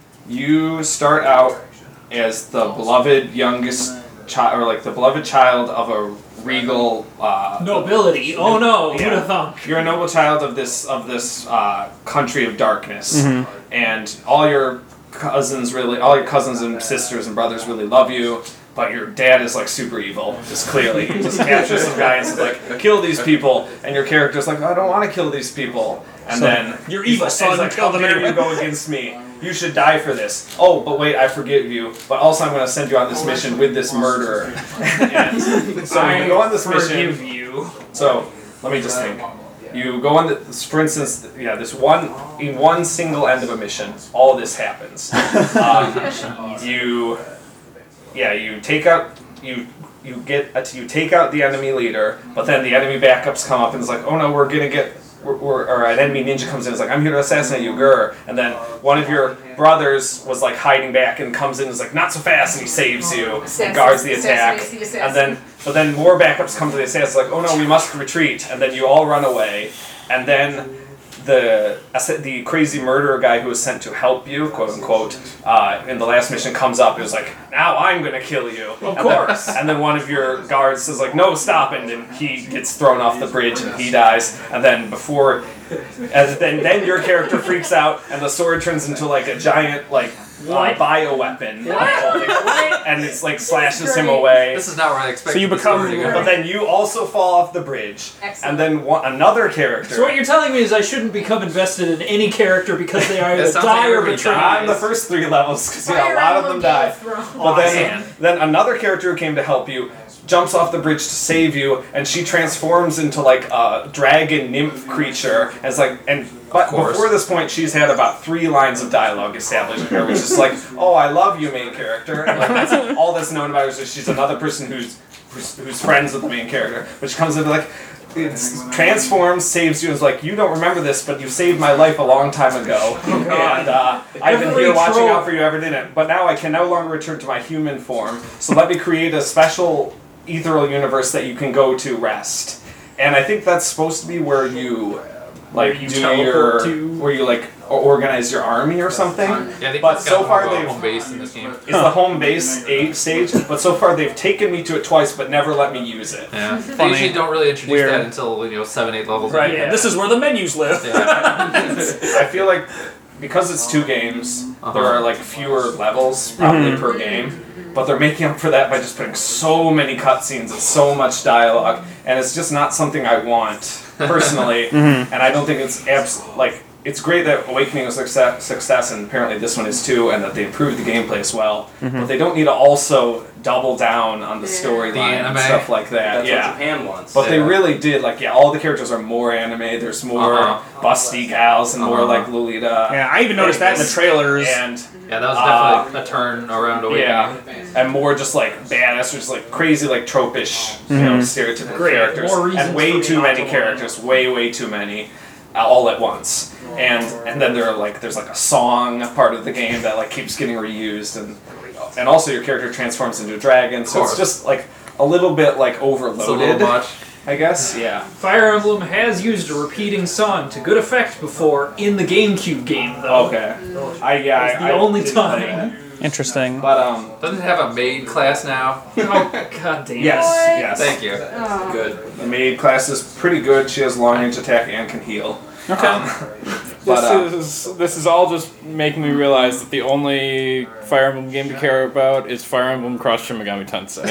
you start out as the beloved youngest child, or like the beloved child of a regal. Uh, Nobility. Oh no, Yeah. who'd have thunk? You're a noble child of this of this uh, country of darkness, and all your cousins really, all your cousins and sisters and brothers really love you. But your dad is like super evil, just clearly. He just captures some guy and says like, "Kill these people," and your character's like, "I don't want to kill these people." And So, then your he's evil like, son he's like, killed "How them dare anyway." you go against me? You should die for this." Oh, but wait, I forgive you. But also, I'm going to send you on this mission with this murderer. And so you go on this mission. Forgive you. So let me just think. You go on the, for instance, yeah, this one in one single end of a mission, all this happens. Um, you, yeah, you take out you you get a, you take out the enemy leader, but then the enemy backups come up and it's like, oh no, we're gonna get. We're, we're, or an enemy ninja comes in and is like, I'm here to assassinate you, grr. And then one of your brothers was like hiding back and comes in and is like, not so fast, and he saves you and guards the attack. Assassinates the And assassin. then, but then more backups come to the assassin. It's like, oh no, we must retreat. And then you all run away. And then the the crazy murderer guy who was sent to help you, quote unquote, uh, in the last mission comes up and is like, now I'm gonna kill you. Of and course. Then, and then one of your guards says like, no, stop, and then he gets thrown off the bridge and he dies. And then before, and then then your character freaks out and the sword turns into like a giant like uh, bioweapon, and it's like slashes him away. This is not where I expected. So you the become- story to go. But then you also fall off the bridge, Excellent. and then one, another character. So what you're telling me is I shouldn't become invested in any character because they either sounds like die or everybody betray. on dies. the first three levels, because yeah, a Fire lot of Emblem them die. Game of Thrones. But then, man. then another character who came to help you jumps off the bridge to save you, and she transforms into like a dragon nymph creature. And it's like, and but course. before this point, she's had about three lines of dialogue established with her, which is like, "Oh, I love you, main character." And like, that's all that's known about her is that she's another person who's who's, who's friends with the main character. But she comes in like. It transforms, saves you, and is like, you don't remember this, but you saved my life a long time ago. and uh, I've been Every here watching trope- out for you, ever didn't. But now I can no longer return to my human form, so let me create a special ethereal universe that you can go to rest. And I think that's supposed to be where you, like, Where you do teleport your, to? where you, like, o- organize your army or something. Yeah, I think But that's so got far more of a they've- home base in this game. It's the home base eight stage, but so far they've taken me to it twice, but never let me use it. Yeah, they Funny. usually don't really introduce Weird. that until you know seven, eight levels. in. Right. Yeah. This is where the menus live. Yeah. I feel like because it's two games, Uh-huh. there are like fewer levels probably per game, but they're making up for that by just putting so many cutscenes and so much dialogue, and it's just not something I want personally, and I don't think it's abs- like it's great that Awakening was a success, success, and apparently this one is too, and that they improved the gameplay as well. Mm-hmm. But they don't need to also double down on the storyline and anime. stuff like that. That's yeah. what Japan wants. But they Yeah. really did, like, yeah, all the characters are more anime. There's more Uh-huh. busty gals and more Uh-huh. like Lolita. Yeah, I even noticed that in the trailers. And Yeah, that was Uh, definitely a turn around Awakening. yeah, and more just like badass, just like crazy, like tropish, you know, stereotypical Great. characters, More reasons and way for me too not many to want characters, way way too many, uh, all at once. And and then there are like there's like a song part of the game that like keeps getting reused, and and also your character transforms into a dragon, so it's course. just like a little bit like It's a overloaded, little much. I guess. Yeah. Fire Emblem has used a repeating song to good effect before in the GameCube game, though. Okay. I yeah. It's the I, I only didn't play time. that. Interesting. But um. Doesn't it have a maid class now? Oh, God damn. Yes. What? Yes. Thank you. Oh. Good. The maid class is pretty good. She has long range attack and can heal. Okay. Um, This but, uh, is this is all just making me realize that the only Fire Emblem game to care about is Fire Emblem Cross Shin Megami Tensei,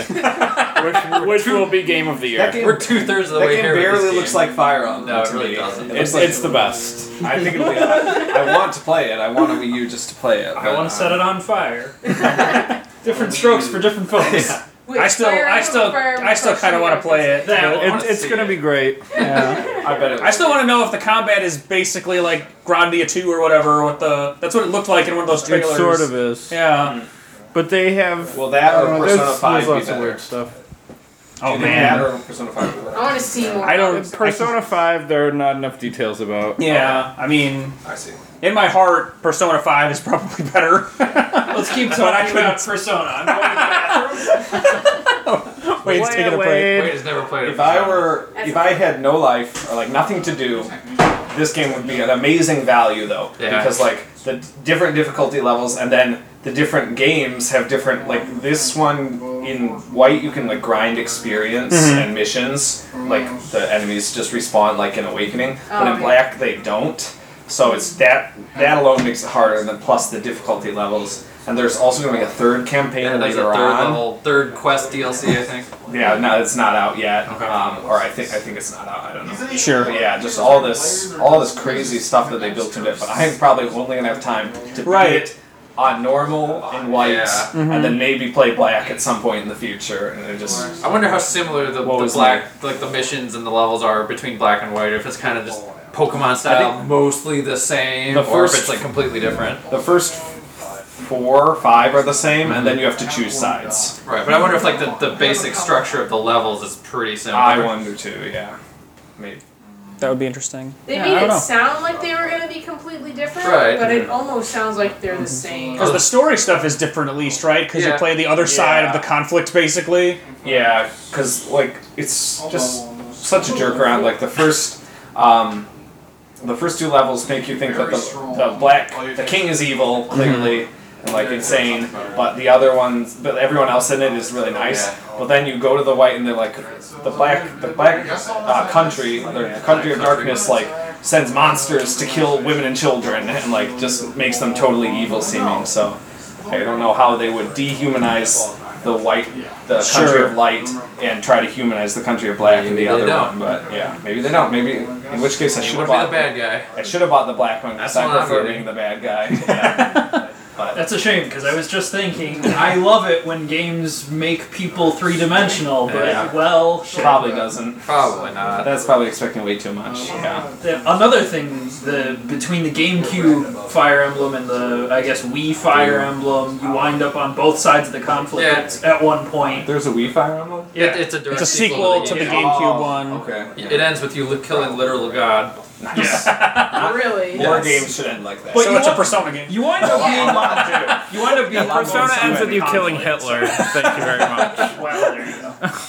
which, which will be game of the year. That game- We're two thirds of the that way game here. with barely this looks game. like Fire Emblem. No, it to really me. doesn't. It It's, looks like, it's the best. I think it'll be. I want to play it. I want a Wii U just to play it. I want to set it on fire. Different strokes for different folks. Wait, I still, Fire I Emblem, still, Fire Emblem I still kind of want to play it. That but- one. It, wanna it's see gonna it. be great. Yeah. I bet it. I still want to know if the combat is basically like Grandia two or whatever. What the? That's what it looked like in one of those It trailers. sort of is. Yeah. But they have. Will that I or don't know, Persona there's, five there's be lots of better? weird stuff. Oh Do you think that man. or Persona five. Be better? I want to see more. I don't. Persona five, there are not enough details about. Yeah. I mean, I see. in my heart, Persona five is probably better. Let's keep But I talking about Persona. I'm going to the bathroom. Wade's Play taking it, a break. Wade. Wade has never played it. If I were, if I had no life or like nothing to do, this game would be an amazing value though, Yeah. because like the different difficulty levels and then the different games have different like this one in white you can like grind experience and missions, like the enemies just respawn like in Awakening, but Oh, in yeah. black they don't. So it's that that alone makes it harder, and then plus the difficulty levels. And there's also going to be a third campaign Yeah, there's a later third on. level, third quest D L C, I think. Yeah, no, it's not out yet. Okay. Um, or I think I think it's not out. I don't know. Sure. But yeah, just all this all this crazy stuff that they built into it. But I'm probably only gonna have time to Right. beat it on normal and white, Yeah. and then maybe play black at some point in the future. And it just I wonder how similar the, What the was black, like the missions and the levels are between black and white. If it's kind of just Pokemon style, think mostly the same, the or if first- it's like completely different. the first four, five are the same, and then you have to choose sides. Right, but I wonder if like the, the basic structure of the levels is pretty similar. I wonder too. Yeah, maybe. That would be interesting. They Yeah, I made don't it know. sound like they were going to be completely different, Right. but it almost sounds like they're the same. Because the story stuff is different at least, right? Because you Yeah. play the other side of Yeah. the conflict, basically. Yeah, because like it's just such a jerk around. Like the first, um, the first two levels make you think that the, the black, the king is evil clearly and like insane, but the other ones, but everyone else in it is really nice. But then you go to the white and they're like, the black, the black uh, country, the country of darkness, like sends monsters to kill women and children and like just makes them totally evil seeming. So I don't know how they would dehumanize the white, the country Sure. of light, and try to humanize the country of black in Maybe the they other don't. one. But yeah, maybe they don't. Maybe in which case I You should would have be the bought. bad guy. I should have bought the black one because That's I what I'm prefer getting. being the bad guy. Yeah. But That's a shame because I was just thinking I love it when games make people three dimensional, but Yeah. well, shit. probably doesn't. Probably not. That's probably expecting way too much. Yeah. The- Another thing, the between the GameCube Fire Emblem and the I guess Wii Fire Emblem, you wind up on both sides of the conflict Yeah. at one point. There's a Wii Fire Emblem. It, it's a direct It's a sequel to the game. GameCube one. Okay. It ends with you li- killing literal god. Nice. Really? More Yes. games should end like that. But So you it's a want- Persona game. You wind up being you wind up being Persona ends with you killing Hitler. Thank you very much. Well, there you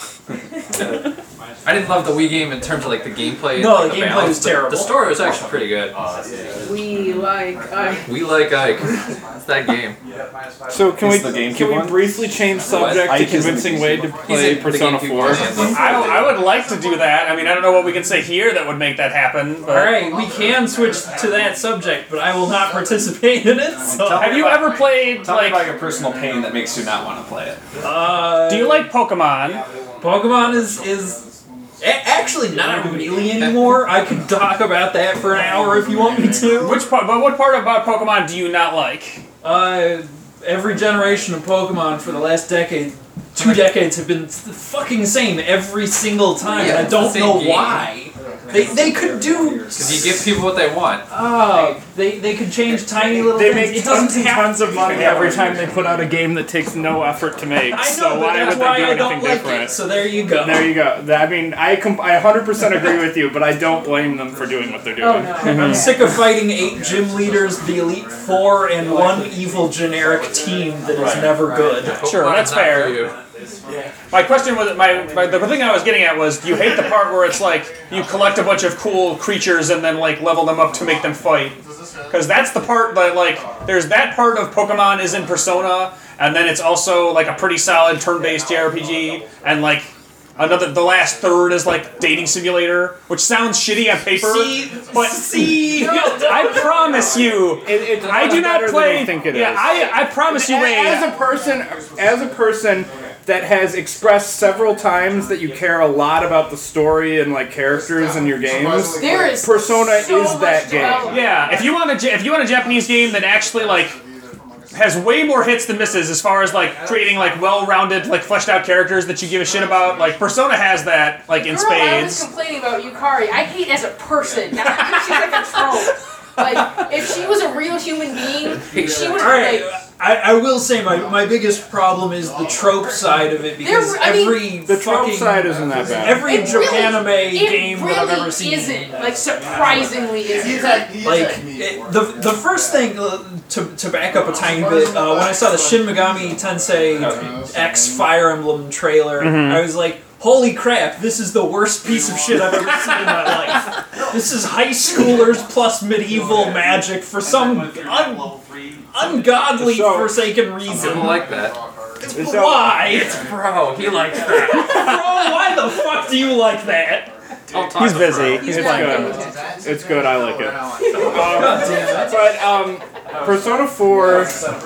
go. I didn't love the Wii game in terms of like the gameplay. and, No, like, the gameplay balance, was but terrible. The story was actually pretty good. We like. I. We like Ike. It's that game. So can we Is the GameCube can we one? briefly change subject Ike to is in the convincing GameCube Wade to one. play He's in the Persona GameCube four? one and the- I, I would like to do that. I mean, I don't know what we can say here that would make that happen. But All right, we can switch to that subject, but I will not participate in it. So, Tell have me you about- ever played Tell me like? about your personal pain that makes you not want to play it. uh, Do you like Pokemon? Pokemon? Is is A- actually, not really anymore. I could talk about that for an hour if you want me to. Which part? But what part about Pokemon do you not like? Uh, every generation of Pokemon for the last decade, two decades, have been the fucking same every single time. Yeah, and I don't it's the know same game. why. They, they could do. Because you give people what they want. Oh, they, they could change tiny little They things. make It doesn't tons and have tons of money every time they put out a game that takes no effort to make. I know, so but why that's would they why do I don't anything like different? it. So there you go. There you go. That- I mean, I comp- I one hundred percent agree with you, but I don't blame them for doing what they're doing. Oh no. I'm sick of fighting eight gym leaders, the Elite Four, and one evil generic team that is never good. Sure, Pokemon's that's not fair. for you. My question was my, my the thing I was getting at was, do you hate the part where it's like you collect a bunch of cool creatures and then like level them up to make them fight? Because that's the part that like there's that part of Pokemon is in Persona, and then it's also like a pretty solid turn-based J R P G, and like another the last third is like dating simulator, which sounds shitty on paper. See, but see, I promise you, It, it's I do much not better play. Than I think it is. yeah, I I promise you, Wade. As a person, as a person that has expressed several times that you care a lot about the story and like characters in your games, There is Persona so is much that game. development. Yeah, if you want a Ja- if you want a Japanese game that actually like has way more hits than misses as far as like creating like well-rounded, like fleshed out characters that you give a shit about, like Persona has that like in Girl, I was spades. complaining about Yukari. I hate as a person, not because she's like a trope. Like, if she was a real human being, she would Alright, like. I, I will say my, my biggest problem is the trope side of it because There- I mean, every The trope fucking side isn't that bad. every It really- Japanime it game really that I've ever seen. isn't. Like, surprisingly isn't. Like it, the the first thing uh, to to back up a tiny bit, uh, when I saw the Shin Megami Tensei X Fire Emblem trailer, I was like, "Holy crap! This is the worst piece of shit I've ever seen in my life. This is high schoolers plus medieval magic for some un- ungodly, So- forsaken reason. People like that. So- Why, Bro, he likes that. bro? Why the fuck do you like that? Don't talk He's to busy. Bro. He's It's not good. paying attention. It's good. I like it. God damn it. But um, Persona four,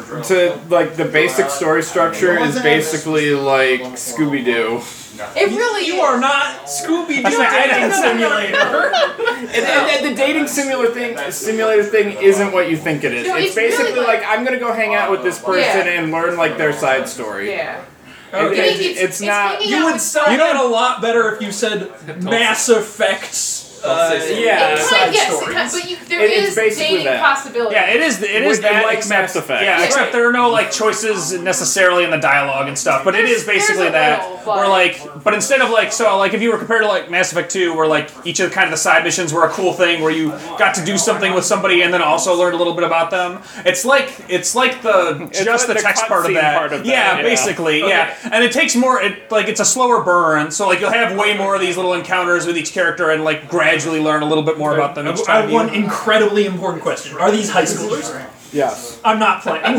to like the basic story structure is basically like Scooby Doo. It really You is. are not Scooby That's Doo my dating item. simulator. And, and, and the dating simulator thing, simulator thing isn't what you think it is. No, it's, it's basically really like, like- I'm gonna go hang out with this person Yeah. and learn like their side story. Yeah. It- Okay. it- It's- it's, it's not. hanging You out would with sell You that don't- a lot better if you said Mass Effect. Uh, Don't say Yeah. It side kind, yes, it stories. kind, but you, there It- it's is basically dating that. possibilities. Yeah, it is. It is With- that like except- Mass Effect. Yeah, Yeah. except there are no like choices necessarily in the dialogue and stuff. But it is There's- basically there's a that. little, but- Where like, but instead of like, so like if you were compared to like Mass Effect two, where like each of the kind of the side missions were a cool thing, where you got to do something with somebody and then also learn a little bit about them. It's like it's like the It's just like the the text part of cutscene that. part of that, yeah, yeah. basically, yeah. And it takes more. It like it's a slower burn, so like you'll have way more of these little encounters with each character and like gradually learn a little bit more about them each I time. have you- one incredibly important question. Are these high schoolers? Yes. I'm not playing.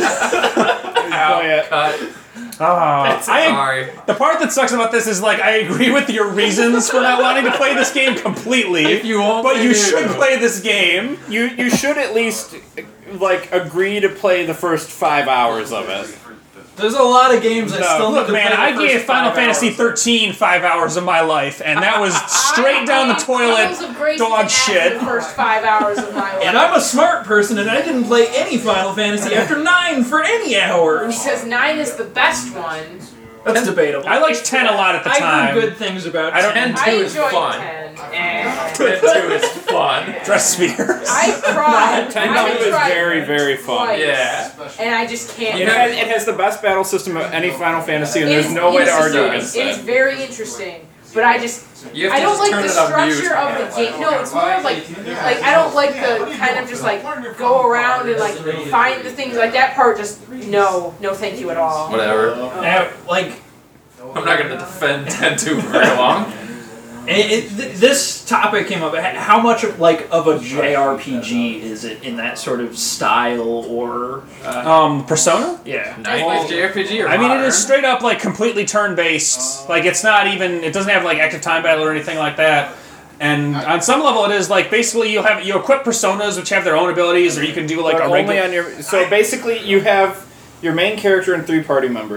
Play it. Cut. Oh, I, Sorry. the part that sucks about this is like I agree with your reasons for not wanting to play this game completely. If you only but you knew. should play this game. You you should at least like agree to play the first five hours of it. There's a lot of games I still Look, need to man, play the I first gave Final five Fantasy hours. thirteen five hours of my life, and that was straight I down the gave toilet, Tunnels of Grace dog after shit. The first five hours of my life. And I'm a smart person, and I didn't play any Final Fantasy after nine for any hours. because nine is the best one. That's debatable. I liked ten a lot at the I time. heard good things about I don't- ten. I Two is enjoyed fun. ten. And Ten two is fun. Dress spears. I tried. Ten I two is tried very very fun. twice, Yeah. And I just can't. It has, it has the best battle system of any Final Fantasy, and It there's is- no way to it is- argue it against It is that. very interesting, but I just You have I to don't just like turn the it on mute. structure of the game. No, it's more of like like I don't like the kind of just like go around and like find the things like that part. Just no, no, thank you at all. Whatever. Uh, like, I'm not gonna defend ten two for very long. it, it, th- this topic came up. H- How much of, like of a J R P G is it in that sort of style or? Uh, Um, Persona? yeah. nineties J R P G or I mean, it modern? is straight up like completely turn-based. Like it's not even. It doesn't have like active time battle or anything like that. And on some level, it is like basically you have you equip personas which have their own abilities, or you can do like But a only regular. on your. So basically, you have your main character and three party members.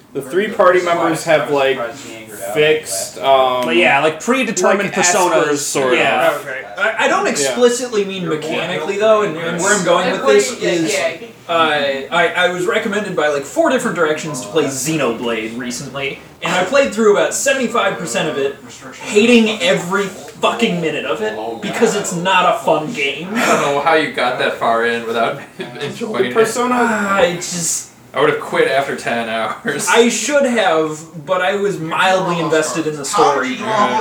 the three party members have like fixed. Um, But yeah, like predetermined like Asper's personas. sort of. yeah. Okay. I, I don't explicitly mean mechanically though, and, and where I'm going with this is uh, I, I was recommended by like four different directions to play Xenoblade recently, and I played through about seventy-five percent of it, hating every fucking minute of it because it's not a fun game. I don't know how you got that far in without enjoying it. Persona. I just I would have quit after ten hours. I should have, but I was mildly invested in the story.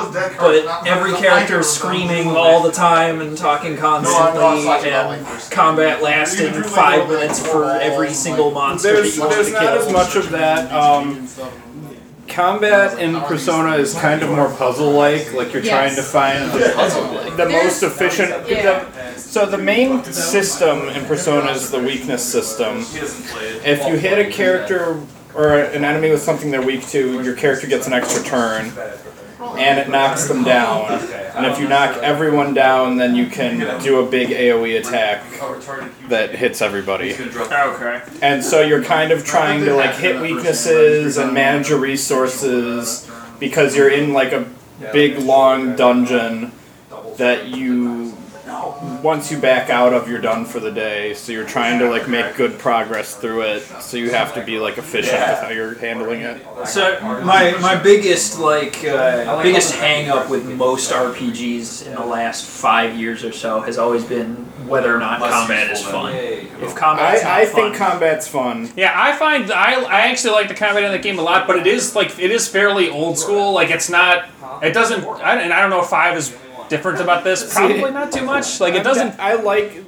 But every character is screaming all the time and talking constantly, and combat lasting five minutes for every single monster There's that you want there's to not kill. as much of that. Um, combat in Persona is kind of more puzzle-like. Like you're Yes. trying to find the, the most efficient. Yeah. the- so the main system in Persona is the weakness system. If you hit a character or an enemy with something they're weak to, your character gets an extra turn, and it knocks them down. And if you knock everyone down, then you can do a big AoE attack that hits everybody. Okay. And so you're kind of trying to like hit weaknesses and manage your resources because you're in like a big long dungeon that you once you back out of you're done for the day. So you're trying to like make good progress through it. So you have to be like efficient with how you're handling it. So my my biggest like uh, biggest hang up with most R P Gs in the last five years or so has always been whether or not combat is fun. If combat's not I, I fun, think combat's fun. Yeah, I find I I actually like the combat in the game a lot, but it is like it is fairly old school. Like it's not, it doesn't, I, and I don't know if five is different about this. Probably not too much. Like it doesn't. I like.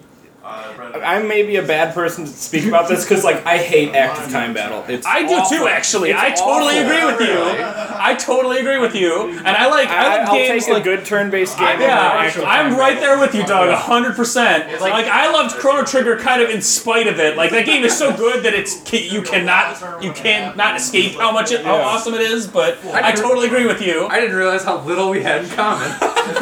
I'm maybe a bad person to speak about this because, like, I hate active time battle. It's I do awful. too, actually. It's I totally awful. agree with you. I totally agree with you. And I like I, I, like I'll games take like a good turn-based game. over yeah, active I'm time right battle. there with you, Doug, one hundred percent. Like, I loved Chrono Trigger kind of in spite of it. Like, that game is so good that it's you cannot you can not escape how much it, how Yeah. awesome it is, but I totally agree with you. I didn't realize how little we had in common.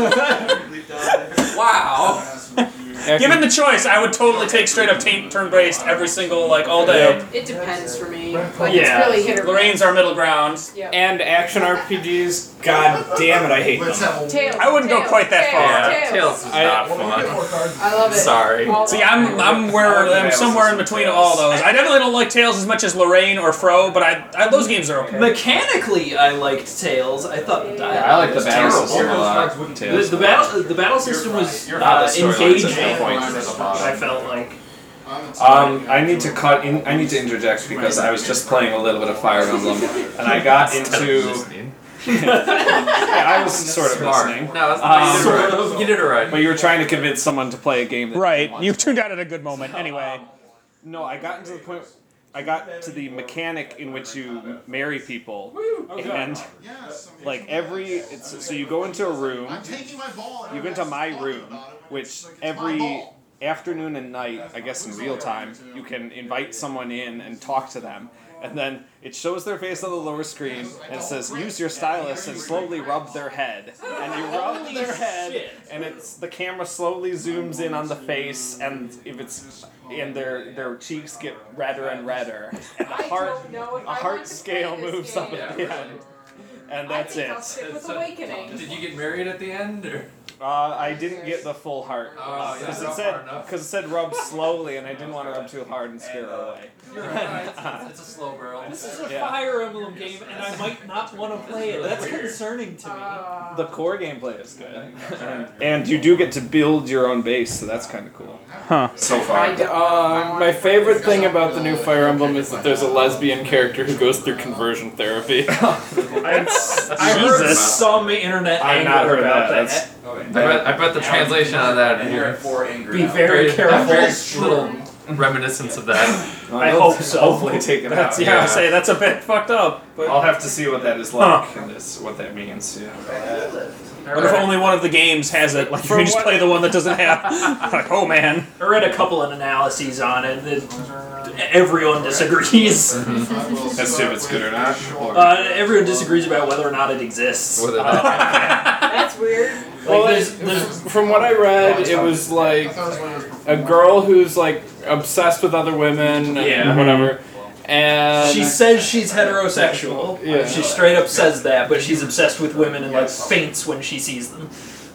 Wow. Given the choice, I would totally take straight up t- turn-based every single, like, all day. It depends for me. Like Yeah. it's really hit or miss. Lorraine's our middle ground. Yeah. And action R P Gs, god damn it, I hate them. Tails, I wouldn't go Tails, quite that Tails, far. Yeah, Tails is I- not fun. I love it. Sorry. All See, the I'm time. I'm where I'm somewhere in between all those. I definitely don't like Tails as much as Lorraine or Fro, but I, I those games are okay. mechanically I liked Tails. I thought the dialogue I like the was battle terrible. system a lot. The, the battle the battle system was Ah, uh, the storyline's engaging. at no point to the bottom. I felt like. Um, I need to cut in. I need to interject because I was just playing a little bit of Fire Emblem, and I got into. Yeah, I was sort of Smart. listening. No, that's Um, you did it right. You did it right. But you were trying to convince someone to play a game. That Right, you tuned out at a good moment. Anyway, No, I got into the point. I got to the mechanic in which you marry people, and like every. It's, so you go into a room. You go into my room, which every afternoon and night, I guess in real time, you can invite someone in and talk to them. And then it shows their face on the lower screen, and it says, use your stylus and slowly rub their head. And you rub their head, and it's the camera slowly zooms in on the face, and if it's and their their cheeks get redder and redder. And the heart know if a I heart want to scale play this moves up at the end. And that's I think I'll it. stick with So- Awakening. Did you get married at the end? Or? Uh, I didn't get the full heart Oh, yeah, because not it said far enough. because it said rub slowly, and I didn't want to rub too hard and scare her away. You're right. It's, it's a slow barrel. This is a Yeah. Fire Emblem game, and I might not want to play it. That's concerning to me. Uh, The core gameplay is good, and, and you do get to build your own base, so that's kind of cool. Huh. So far. I don't- Uh, my favorite thing about the new Fire Emblem is that there's a lesbian character who goes through conversion therapy. I heard Jesus. some internet I've anger not heard about that. that. I bet, I bet the translation of that is Be very careful. very little reminiscence of that. I hope so. Hopefully taken out. that's, yeah, I say that's a bit fucked up. But I'll have to see what that is like and this, what that means. Yeah. what if only one of the games has it? Like you can just what- play the one that doesn't have. Like, oh man. I read a couple of analyses on it. That everyone disagrees. As to if it's good or not. Uh, everyone disagrees about whether or not it exists. Whether Uh, That's weird. Well, Like, there's, there's, from what I read, it was like a girl who's like obsessed with other women and Yeah. whatever, And She says she's heterosexual. Yeah. She straight up says that, but she's obsessed with women and like faints when she sees them.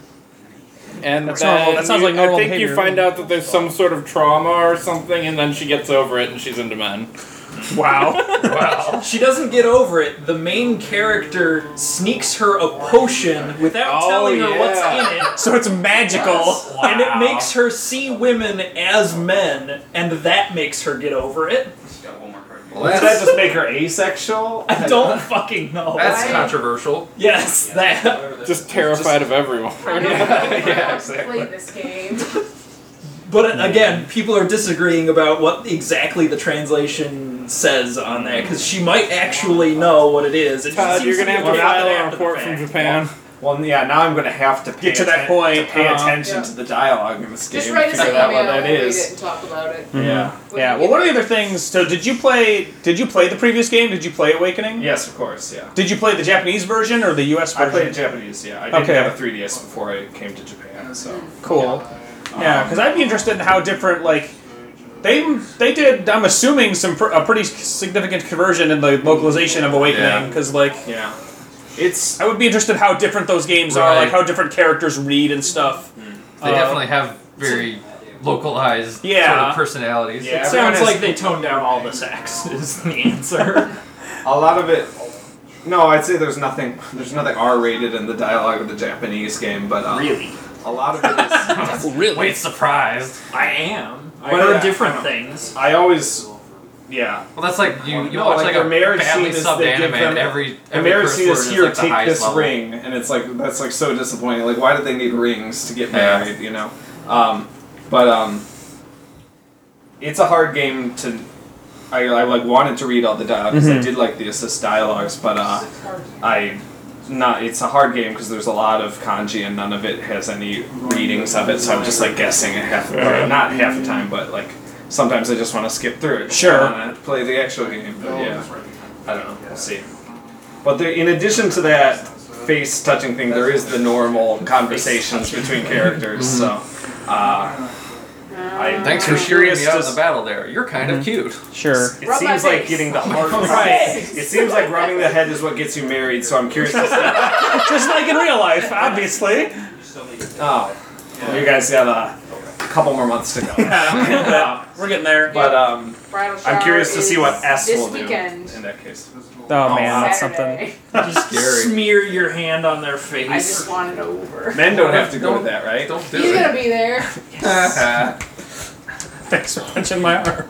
And That's then normal- that sounds you- like normal I think behavior. you find out that there's some sort of trauma or something, and then she gets over it and she's into men. Wow. Wow. She doesn't get over it. The main character sneaks her a potion without Oh, telling her yeah. what's in it. So it's magical. And it makes her see women as men, and that makes her get over it. Well, Does that that's, just make her asexual? I don't fucking know. that's Why? controversial. Yes, that. Just terrified of everyone. I don't yeah, know. Played this game. But again, people are disagreeing about what exactly the translation says on that, because she might actually know what it is. It just Todd, seems you're gonna be have to a file bit a after the report from fact. Japan. Well, yeah, now I'm going to have to pay Get to that atten- point, to pay uh-huh. attention Yeah. to the dialogue in this game. Just write us an figure out email what and that we'll read is. it and talk about it. Yeah. When Yeah. you Well, get one of the there. other things. So, did you play? Did you play the previous game? Did you play Awakening? Yes, of course. Yeah. Did you play the Japanese version or the U S I version? played Japanese. Yeah, I didn't Okay. have a three D S before I came to Japan. So. Cool. Yeah, because I'd be interested in how different, like, they they did. I'm assuming some pr- a pretty significant conversion in the localization of Awakening. Yeah. Because like, Yeah. It's I would be interested how different those games are, Right. like how different characters read and stuff. They Uh, definitely have very localized Yeah. sort of personalities. Yeah. It Everyone sounds has- like they toned down all the sex, is the answer. a lot of it. No, I'd say there's nothing. There's nothing R-rated in the dialogue of the Japanese game, but um, Really? a lot of it is. Really? Wait, surprised. I am. I But, heard uh, different I don't- things. I always. Yeah. Well, that's like you, you No, watch like like, their a marriage badly scene is subbed they give anime them- and every The every marriage curse scene word is is here, like the take highest this level. ring, and it's like that's like so disappointing. Like, why did they need rings to get Yeah. married? You know, um, but um, it's a hard game to. I, I like wanted to read all the dialogue because I did like the assist dialogues, but uh, I not. It's a hard game because there's a lot of kanji and none of it has any readings of it. So I'm just like guessing at half, or not half the time, but like sometimes I just want to skip through it. Sure. I want to play the actual game, but yeah, I don't know. We'll see. But there, in addition to that face touching thing, there is the normal conversations between characters. So. Uh, I, Thanks for I'm cheering curious me out in to- the battle there. You're kind of cute. Sure. It Rub my seems like face. getting the heart. Right. It seems like rubbing the head is what gets you married. So I'm curious to see. Just like in real life, obviously. Oh, well, you guys got a couple more months to go. Yeah, we're getting there. But um, Bridal shower I'm curious to see what is S this will do weekend. in that case. Oh man, that's something. Saturday. Just Scary. smear your hand on their I face. just want it over. Men don't have to go with that, right? Don't do He's it. gonna be there. Thanks for punching my arm.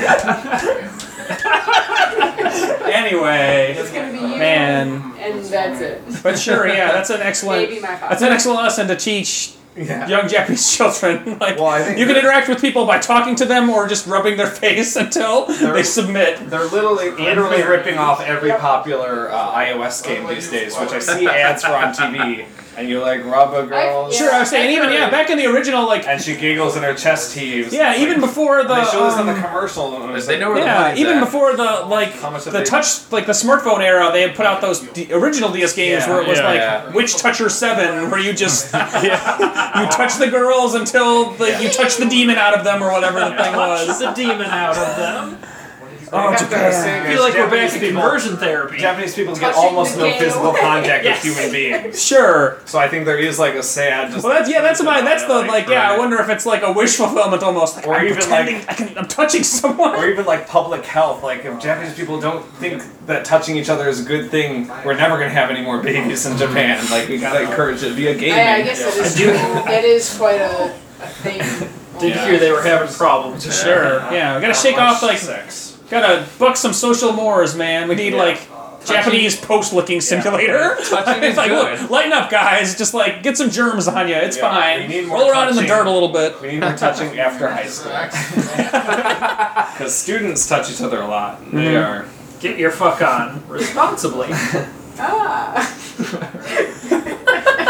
Anyway, It's gonna be you. man. And that's it. But sure, yeah, that's an excellent. Maybe my father. That's an excellent lesson to teach Yeah. young Japanese children. Like, Well, I think you can that- interact with people by talking to them or just rubbing their face until they submit. They're literally, literally ripping off every popular uh, iOS game these days, which I see ads for on T V. And you like rub a girl, I- Sure, I was saying, even yeah, back in the original, like, and she giggles and her chest heaves. yeah, It's even like- before the. They show this on the um, commercial. And it was They like, know where the Yeah, money's even at. before the like How much have the they- touch like the smartphone era, they had put out those D- original D S games Yeah, where it was yeah, like yeah. Witch Toucher Seven, where you just you touch the girls until the, you touch the demon out of them or whatever the thing Punch was. the demon out of them. Oh, have to Japan. understand, I feel like we're back Japanese to people- conversion therapy. Japanese people get Touching almost the no game physical away. contact Yes. with human beings. Sure. So I think there is like a sad. Just Well, that's yeah. That's my. That's the like, like. Yeah, I right. wonder if it's like a wish fulfillment almost. Like Or I'm even, pretending like- I can. I'm touching someone. Or even like public health. Like if Japanese people don't think that touching each other is a good thing, we're never gonna have any more babies in Japan. Like we gotta encourage it via gaming. I, I guess that is true. That is quite a, a thing. Did Yeah. hear they were having problems. Sure. Yeah, we gotta shake off like. sex. Gotta buck some social mores, man. We need Yeah. like Japanese post-licking simulator. Touching is It's like, good. look, lighten up, guys. Just like get some germs on you. It's Yeah, fine. we need more Roll around in the touching. dirt a little bit. We need more touching after high school. Because students touch each other a lot. And they Mhm. are. Get your fuck on responsibly. Ah.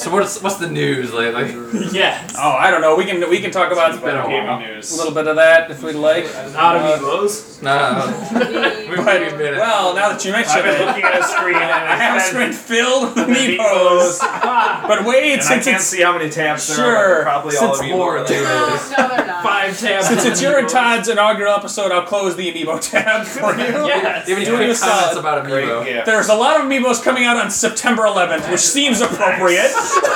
So what's what's the news lately? Yes. Oh, I don't know. We can we can talk about been a a while. little bit of that if we'd like. Not Uh, amiibos. No. We But, might be a minute. well, now that you mention I've been it, looking at a screen and I have a it's screen filled with been amiibos. amiibos, But wait, and I since can't it's see how many tabs there Sure. are. But probably all Since of you four, are dude. No, no, they're not. Five tabs. since of it's your and amiibos. Todd's inaugural episode, I'll close the amiibo tab for you. Yes. Do you have any Doing quick a solid. comments about Great Amiibo? gift. There's a lot of amiibos coming out on September eleventh, which seems appropriate.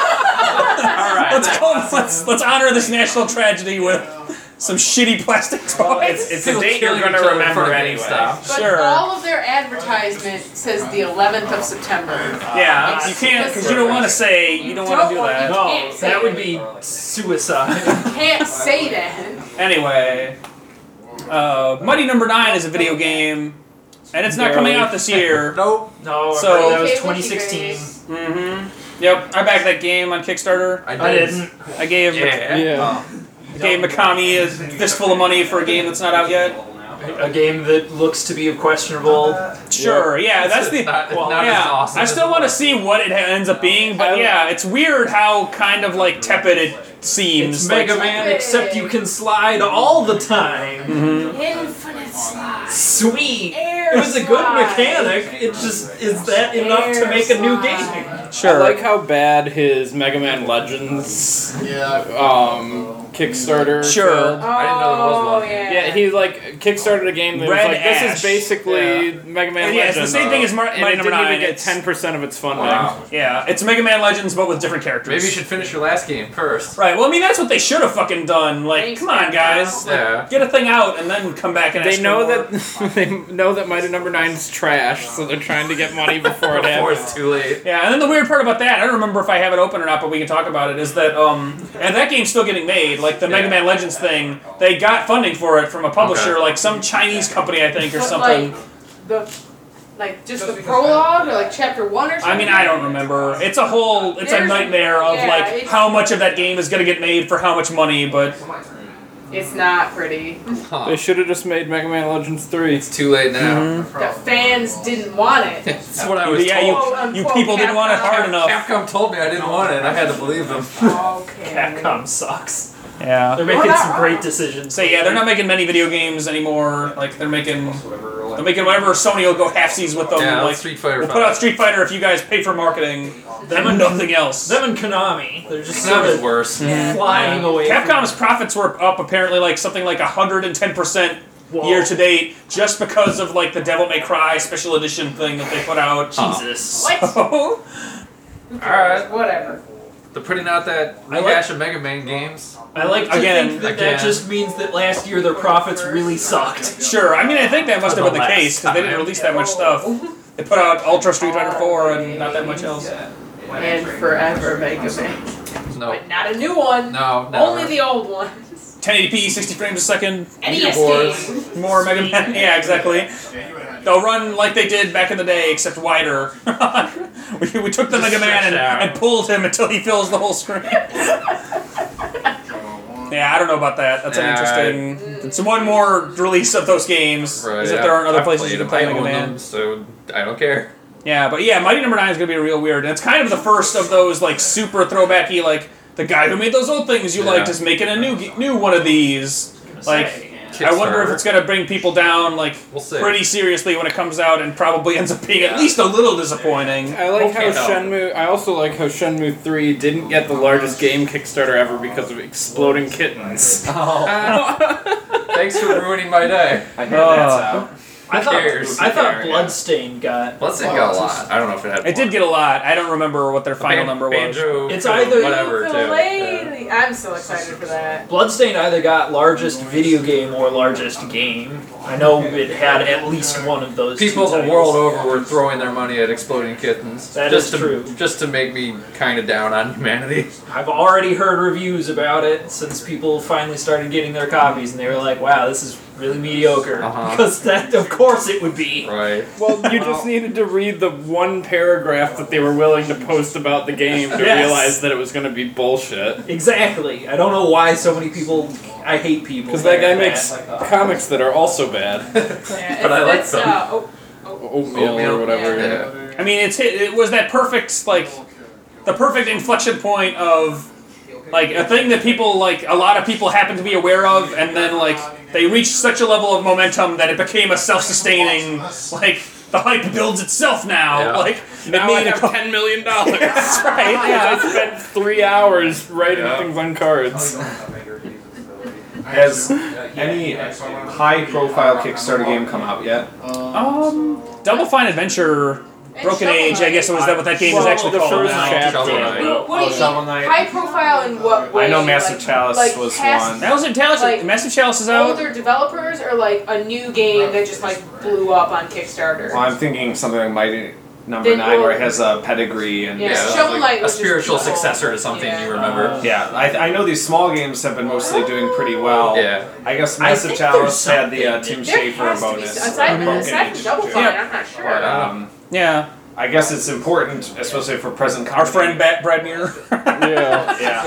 All right. Let's go. Let's let's honor this national tragedy with some shitty plastic toys. It's, it's a People date you're killing going each to other in remember front of anyway. GameStop. But Sure. all of their advertisement says the eleventh of September. Yeah, you can't because you don't want to say you don't want to do that. No, Can't say that would it. be suicide. Can't say that. Anyway, uh, Mighty Number Nine is a video game, and it's not coming out this year. Nope. No, So- so that was Okay, twenty wiki sixteen. grace. Mm-hmm. Yep, I backed that game on Kickstarter. I, I did. didn't. I gave Yeah. Yeah. gave Mikami a fistful of money for a game that's not out yet. A game that looks to be of questionable. Sure, yeah, that's the. It's not, it's well, not Yeah, as awesome. I still want to see what it ends up being, but yeah, it's weird how kind of like tepid it seems. It's like, Mega Man, except you can slide all the time. Infinite slide. Sweet. Air It was a good slide. mechanic. It just is that enough to make a new game? Sure. I like how bad his Mega Man Legends um, Kickstarter. Sure. failed. Oh, I didn't know there was one. yeah. Yeah, he like kickstarted a game that Red was like, this Ash. is basically Yeah. Mega Man Yeah, it's Legends. the same thing as Mar- and Mighty it Number didn't Nine. even get It's- ten percent of its funding. Wow. Yeah, it's Mega Man Legends, but with different characters. Maybe you should finish your last game first. Right. Well, I mean, that's what they should have fucking done. Like, Thanks, come on, guys. Like, Yeah. get a thing out and then come back and. They ask know for more. that they know that Mighty Number Nine's trash, so they're trying to get money before it Before happens. it's too late. Yeah, and then the weird part about that, I don't remember if I have it open or not, but we can talk about it, is that, um, and that game's still getting made, like the Mega Yeah. Man Legends thing, they got funding for it from a publisher, Okay. like some Chinese company, I think, or But, something. Like, the, like just the prologue or like chapter one or something. I mean, I don't remember. It's a whole, it's a There's a- nightmare of, yeah, like, it's- how much of that game is gonna get made for how much money, but, It's not pretty. Huh. They should have just made Mega Man Legends three. It's too late now. Mm-hmm. The fans didn't want it. That's what I was yeah, told. you, Quote, you unquote, people didn't want it hard Capcom. enough. Capcom told me I didn't want it, and I had to believe them. Okay. Capcom sucks. Yeah. They're Well, making not some wrong. great decisions. So yeah, they're not making many video games anymore. Like they're making, they're making whatever Sony will go halfsies with them. Yeah, like Street Fighter we'll put out five. Street Fighter if you guys pay for marketing. Them and and nothing else. Them and Konami. They're just That sort was of worse. flying away. Capcom's profits were up apparently like something like hundred and ten percent Whoa. year to date, just because of like the Devil May Cry special edition thing that they put out. from Jesus. What? So, Alright. Whatever. They're putting out that I like- rehash of Mega Man games. I like to Again, think that again. that just means that last year their profits really sucked. sure, I mean I think that must have been the For the case because they didn't last release that much stuff. They put out Ultra Street Fighter four and not that much else. And forever Mega Man. No. But not a new one. No, no. Only the old ones. ten eighty p, sixty frames a second. N E S Leaderboards. game. More Mega Man. Yeah, exactly. They'll run like they did back in the day, except wider. we, we took the Mega Man and, and pulled him until he fills the whole screen. Yeah, I don't know about that. That's Yeah, an interesting. It's one more release of those games. Right, is that yeah. there aren't other I've places you played can play them, I Mega own Man. them, so I don't care. Yeah, but yeah, Mighty Number Nine is gonna be real weird. And it's kind of the first of those like super throwbacky, like the guy who made those old things you Yeah. liked is making a new new one of these. Like. I wonder if it's gonna bring people down like We'll see. pretty seriously when it comes out, and probably ends up being at least a little disappointing. I like how Okay, no. Shenmue. I also like how Shenmue three didn't get the largest game Kickstarter ever because of exploding kittens. Thanks for ruining my day. I hear that's out. I thought cares? I thought Yeah. Bloodstain got. Bloodstained got a lot. I don't know if it had It did get a lot. I don't remember what their final Ban- number was. Banjo, It's either- whatever too. Ukulele. I'm so excited for that. Bloodstain either got largest video game or largest game. I know it had at least one of those. People two the titles. world over were throwing their money at exploding kittens. That just is to, true. Just to make me kind of down on humanity. I've already heard reviews about it since people finally started getting their copies, and they were like, "Wow, this is really mediocre." Uh-huh. Because that, of course, it would be. Right. Well, you just needed to read the one paragraph that they were willing to post about the game to Yes. realize that it was going to be bullshit. Exactly. I don't know why so many people. I hate people. Because that guy like makes comics that are also bad. Yeah, But I like it's, them. uh, oh, oh, Oatmeal, Oatmeal, or whatever. yeah. Yeah. I mean, it's hit, it was that perfect like the perfect inflection point of like a thing that people like a lot of people happen to be aware of, and then like they reached such a level of momentum that it became a self-sustaining like. The hype builds itself now. Yeah. Like it Now made I a have co- ten million dollars. That's right. Yeah. I spent three hours writing Yeah. things on cards. Has any high-profile Kickstarter game come out yet? Um, Double Fine Adventure, And Broken Shovel Age. I Knight. guess it was that what that game is Well, actually the called first now. chapter. Shovel Knight. What, what do Oh, you Shovel mean? Knight. High profile in what way? I know Massive like, Chalice like was past one. That was in Chalice. Like, Massive Chalice is out. older developers or like a new game that just like blew up on Kickstarter? Well, I'm thinking something like Mighty Number Then Nine, we'll- where it has a pedigree and Yeah, Yeah, Shovel like Knight a was just spiritual people. successor to something Yeah. you remember. yeah. I, I know these small games have been mostly doing pretty well. Yeah. I guess I Massive think Chalice there's had the uh, something- Tim There Schafer has to be bonus. some- aside, Broken aside Age from Double too. Fine, Yeah. I'm not sure. But um, Yeah, I guess it's important, especially for present our company. friend Bat Brad Muir. Yeah. Yeah.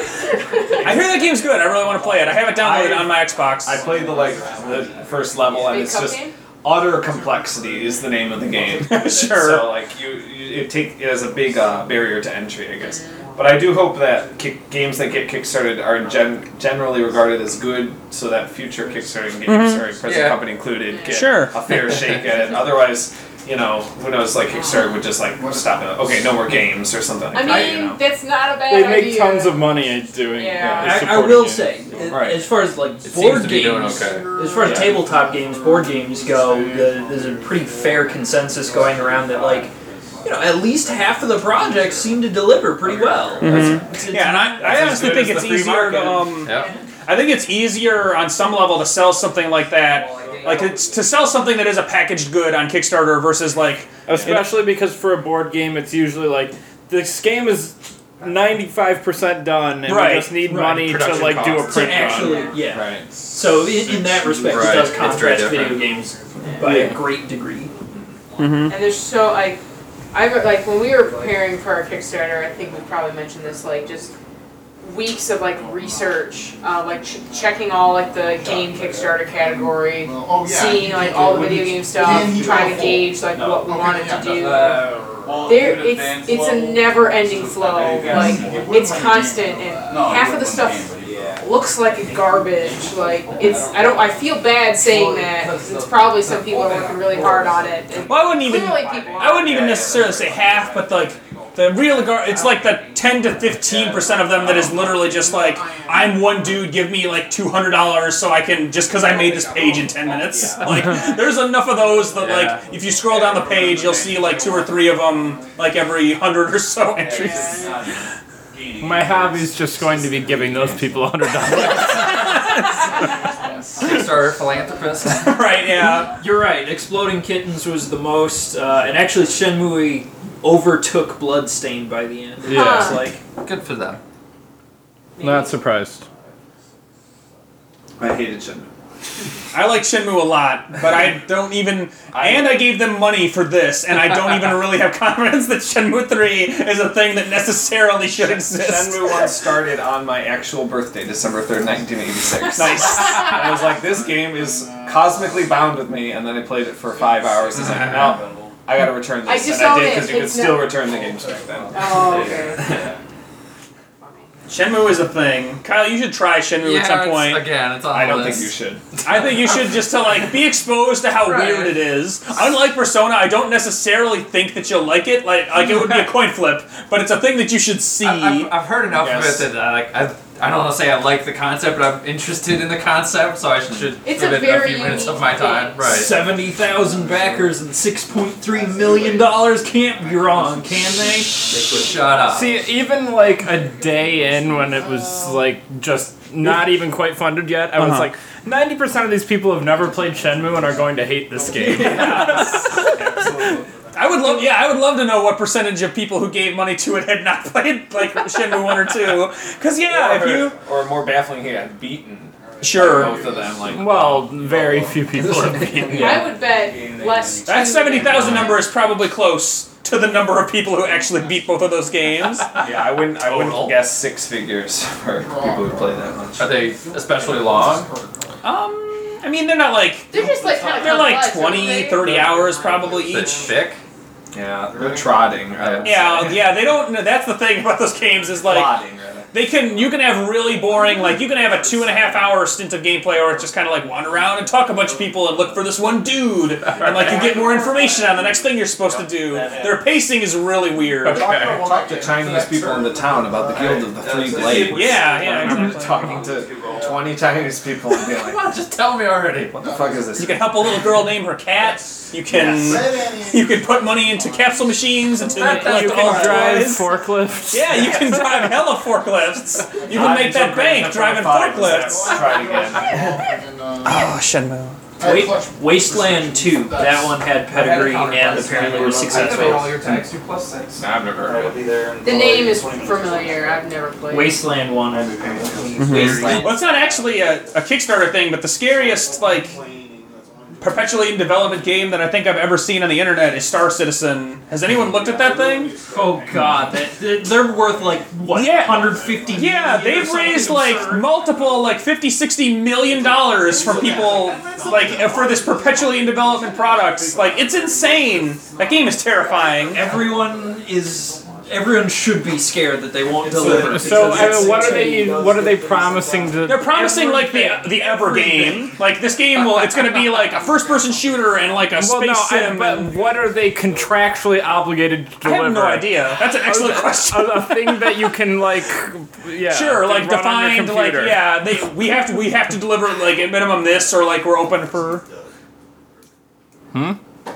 I hear that game's good. I really want to play it. I have it downloaded I- on my Xbox. I played the like the first level, and Big it's cup just game? utter complexity is the name of the game. Sure. So like you, you it take it has a big uh, barrier to entry, I guess. But I do hope that kick, games that get kickstarted are gen- generally regarded as good, so that future kickstarting games, or present Yeah. company included, get Sure. a fair shake at it. Otherwise, you know, who knows? Like Kickstarter would just like stop it. Okay, no more games or something like I that. mean, You know. that's not a bad They idea. make tons of money at doing. Yeah. at I, I supporting will it. say, Right. as far as like It board seems to be doing games, okay. as far as Yeah. tabletop games, board games go, the, there's a pretty fair consensus going around that like, you know, at least half of the projects seem to deliver pretty well. It's- it's yeah, and I, I That's as honestly good think as it's the free easier to market. um. Yep. I think it's easier on some level to sell something like that. Like it's to sell something that is a packaged good on Kickstarter versus like Especially because for a board game, it's usually like this game is ninety-five percent done, and Right, we just need right. money to Production like do a costs. to print actually, run. yeah. Right. So in, in that respect, Right, it does it's very contrast video different. games by a great degree. And there's so like, I re- like when we were preparing for our Kickstarter, I think we probably mentioned this, like just weeks of like research, uh, like ch- checking all like the game Kickstarter category, Oh, yeah. seeing like all the video game stuff, trying to gauge like what we wanted to do. There, it's it's a never-ending flow. Like it's constant, and half of the stuff looks like garbage. Like it's, I don't, I feel bad saying that because it's probably some people are working really hard on it. And well, I wouldn't even clearly people I wouldn't even necessarily say half, but like the real gar- it's like the ten to fifteen percent of them that is literally just like I'm one dude, give me like two hundred dollars so I can just because I made this page in ten minutes. Like there's enough of those that like if you scroll down the page you'll see like two or three of them like every hundred or so entries. My hobby's just going to be giving those people a hundred dollars. Kickstarter philanthropist. Right? Yeah. You're right. Exploding Kittens was the most, uh, and actually Shenmue overtook Bloodstained by the end. Yeah. It's like Good for them. Not surprised. I hated Shenmue. I like Shenmue a lot, but I don't even. And I gave them money for this, and I don't even really have confidence that Shenmue three is a thing that necessarily should exist. Shenmue one started on my actual birthday, December third, nineteen eighty-six. Nice. And I was like, this game is cosmically bound with me, and then I played it for five hours. It's like, no, I gotta return I this. just And I own did it. because you could It's still not- return the games back then. Oh, okay. Shenmue is a thing. Kyle, you should try Shenmue at some it's- point. Again, it's on I the don't think list. you should. I think you should just to like be exposed to how Right. weird it is. Unlike Persona, I don't necessarily think that you'll like it. Like, like it would be a coin flip, but it's a thing that you should see. I've, I've, I've heard enough Yes. of it that I like. I, I don't want to say I like the concept, but I'm interested in the concept, so I should It's give a it a very few minutes of unique my time. thing. Right. seventy thousand backers and six point three million dollars can't be wrong, can they? Shut up. See, even like a day in when it was like just not even quite funded yet, I was Uh-huh. like, ninety percent of these people have never played Shenmue and are going to hate this game. I would love, yeah, I would love to know what percentage of people who gave money to it had not played like Shenmue one or two. Because yeah, if or, you or more baffling, he had beaten sure. both of them. Like, Well, very few people have beaten I would bet less. That too seventy thousand than- number is probably close to the number of people who actually beat both of those games. yeah, I wouldn't. I Total? wouldn't guess six figures for people who play that much. Are they especially long? Um, I mean, they're not like They're just like kind of they're like twenty, thirty hours probably Is it each. thick? Yeah, they're trotting. Right? Yeah, yeah, they don't. That's the thing about those games is like Plotting, rather. they can. You can have really boring, like you can have a two and a half hour stint of gameplay, or it's just kind of like wander around and talk a bunch of people and look for this one dude, and like you get more information on the next thing you're supposed to do. Their pacing is really weird. Okay. Talk to Chinese people in the town about the Guild of the Three Blades. Yeah, yeah. Exactly. Talking to twenty Chinese people and being like, Come on, just tell me already. what the fuck is this? You can help a little girl name her cat. You can you can put money into capsule machines until you collect You all can the drive toys. forklifts. Yeah, you can drive hella forklifts. You can make that bank driving forklifts. Try it again. Oh, Shenmue. Wa- Wasteland two. That one had pedigree and apparently was successful. your tags two plus six. I've never heard of it. The name is familiar. I've never played. Wasteland one. Wasteland. Well, it's not actually a, a Kickstarter thing, but the scariest, like, perpetually in development game that I think I've ever seen on the internet is Star Citizen. Has anyone looked at that thing? Oh god, that, that- they're worth like what? Yeah. one hundred fifty. Yeah, million or they've something raised like absurd. multiple, like fifty, sixty million dollars from people, like, for this perpetually in development product. Like, it's insane. That game is terrifying. Everyone is. Everyone should be scared that they won't deliver. So because I it's mean, what are insane. they? What are they promising to? They're promising like the the Ever game. Like this game will, it's going to be like a first-person shooter and like a Well, space no, I, sim. but and- what are they contractually obligated to I deliver? have no idea. That's an excellent question. A, a thing that you can like, yeah, Sure, like run on your defined, like computer. yeah, they we have to we have to deliver like at minimum this, or like we're open for. Hmm.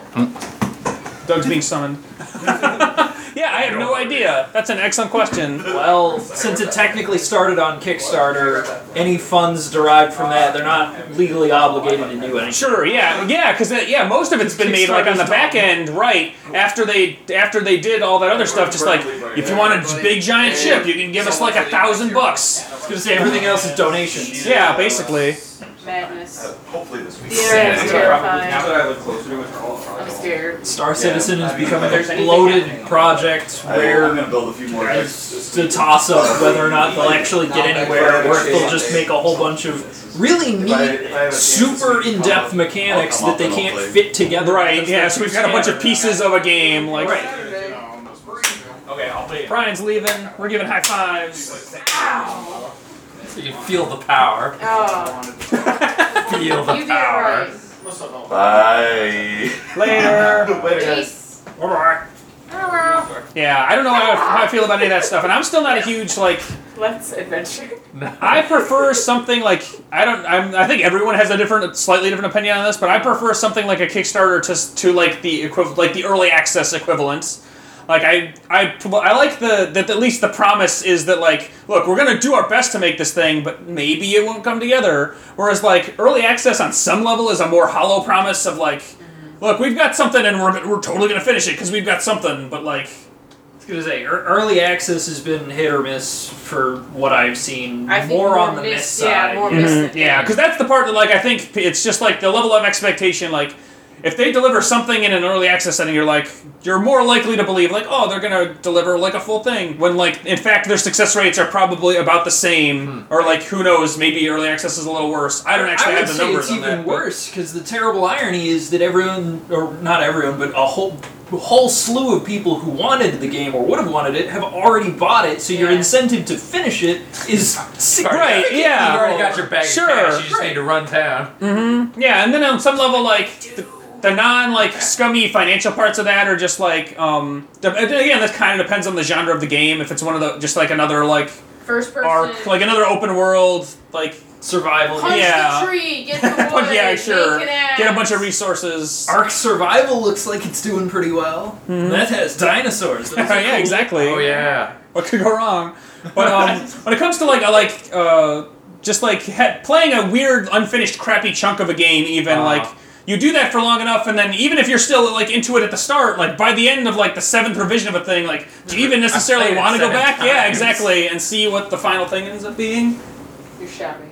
Doug's being summoned. Yeah, I have no idea. That's an excellent question. Well, since it technically started on Kickstarter, any funds derived from that, they're not legally obligated to do anything. Sure, yeah, yeah, because yeah, most of it's been made like on the back end, right? After they after they did all that other stuff, just like if you want a big giant ship, you can give us like a thousand bucks. I was gonna say everything else is donations. Yeah, basically. Madness. Hopefully this week. The internet's terrifying. Now that I live closer to it, they're all I'm scared. Star Citizen is becoming a bloated project where I'm gonna build a few more. it's a toss up whether or not they'll actually get anywhere, or if they'll just make a whole bunch of really neat, super in depth mechanics that they can't fit together. Right, because yeah, they're so we've too got a bunch of scattered. pieces of a game, like Okay, I'll pay. Brian's leaving, we're giving high fives. So you feel the power. Oh, Feel the you did it power. right. Bye. Later. Peace. Bye-bye. Oh, Yeah, I don't know how, how I feel about any of that stuff, and I'm still not a huge, like, let's adventure. I prefer something like, I don't, I'm, I think everyone has a different, slightly different opinion on this, but I prefer something like a Kickstarter to, to like the equiv- like the early access equivalent. Like I, I, I like the that at least the promise is that like, look, we're gonna do our best to make this thing, but maybe it won't come together. Whereas like early access on some level is a more hollow promise of like, look, we've got something and we're we're totally gonna finish it because we've got something, but like. I was gonna say ear- early access has been hit or miss for what I've seen. I think more, more on the miss missed- side. yeah, more missed. Yeah, because that's the part that, like, I think it's just, like, the level of expectation, like, if they deliver something in an early access setting, you're, like, you're more likely to believe, like, oh, they're gonna deliver, like, a full thing, when, like, in fact, their success rates are probably about the same, or, like, who knows, maybe early access is a little worse. I don't actually I would have the say numbers it's on even that. but- worse because the terrible irony is that everyone, or not everyone, but a whole a whole slew of people who wanted the game or would have wanted it have already bought it. So your Yeah. incentive to finish it is Right, significantly yeah. You've already got your bag Sure. of cash. You just need to run town. Yeah, and then on some level, like, the, the non, like, scummy financial parts of that are just, like, um... de- again, this kind of depends on the genre of the game. If it's one of the... just, like, another, like, First person. arc... like, another open world, like... survival. Punch yeah. the tree, get the wood, But yeah, sure. make an axe. Get a bunch of resources. Ark Survival looks like it's doing pretty well. That has dinosaurs. Those are yeah, cool. exactly. Oh yeah. What could go wrong? But um, when it comes to like a like uh, just like ha- playing a weird, unfinished, crappy chunk of a game, even Uh. like you do that for long enough, and then even if you're still like into it at the start, like by the end of like the seventh revision of a thing, like do you even necessarily played it want to go seven back? Yeah, times. exactly, and see what the final thing ends up being. You're shouting.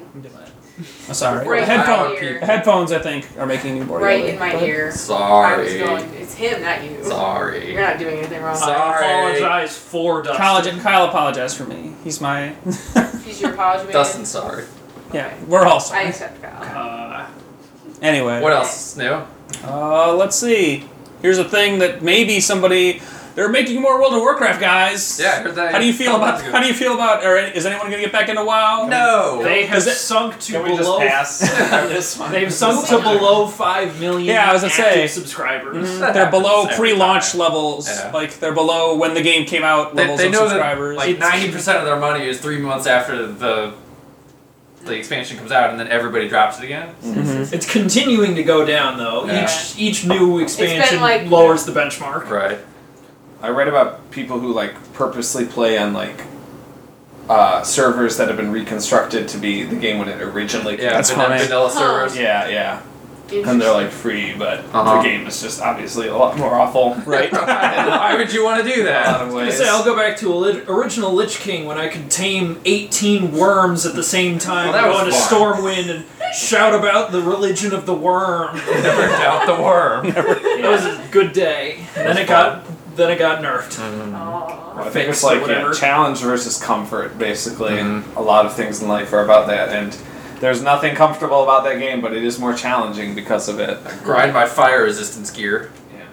I'm sorry. Right Headphone, in my ear. headphones, I think, are making me more. Right in my ear. I was Sorry. going, it's him, not you. Sorry. You're not doing anything wrong. Sorry. I apologize for Dustin. Kyle, Kyle apologized for me. He's my. He's your apology man. Dustin, sorry. Yeah, we're all I sorry. accept Kyle. Uh, Anyway. What else is new? Uh, let's see. here's a thing that maybe somebody they're making more World of Warcraft, guys. Yeah, I heard that. How do you feel about? How do you feel about? Or is anyone gonna get back into WoW? No. They have Is it- sunk to Can we just below. pass this one? They've sunk to below five million. Yeah, I was gonna active say. subscribers. Mhm. They're below every pre-launch time. levels. Yeah. Like they're below when the game came out They, levels they of know that subscribers. like ninety percent of their money is three months after the the expansion comes out, and then everybody drops it again. It's continuing to go down though. Yeah. Each each new expansion like- lowers the benchmark. Right. I read about people who like purposely play on like uh, servers that have been reconstructed to be the game when it originally came Yeah, out. That's vanilla, funny. vanilla Huh. servers. Yeah, yeah. And they're like free, but Uh-huh. the game is just obviously a lot more awful. right. Why would you want to do In a lot that? of I was gonna ways. say, I'll go back to a lit- original Lich King when I could tame eighteen worms at the same time, Well, that go was into fun. Stormwind and shout about the religion of the worm. Never doubt the worm. That was a good day. And then it got then it got nerfed. Aw. I think it's fixed or like yeah, whatever. challenge versus comfort, basically, and Mhm. a lot of things in life are about that. And there's nothing comfortable about that game, but it is more challenging because of it. Grind my fire resistance gear.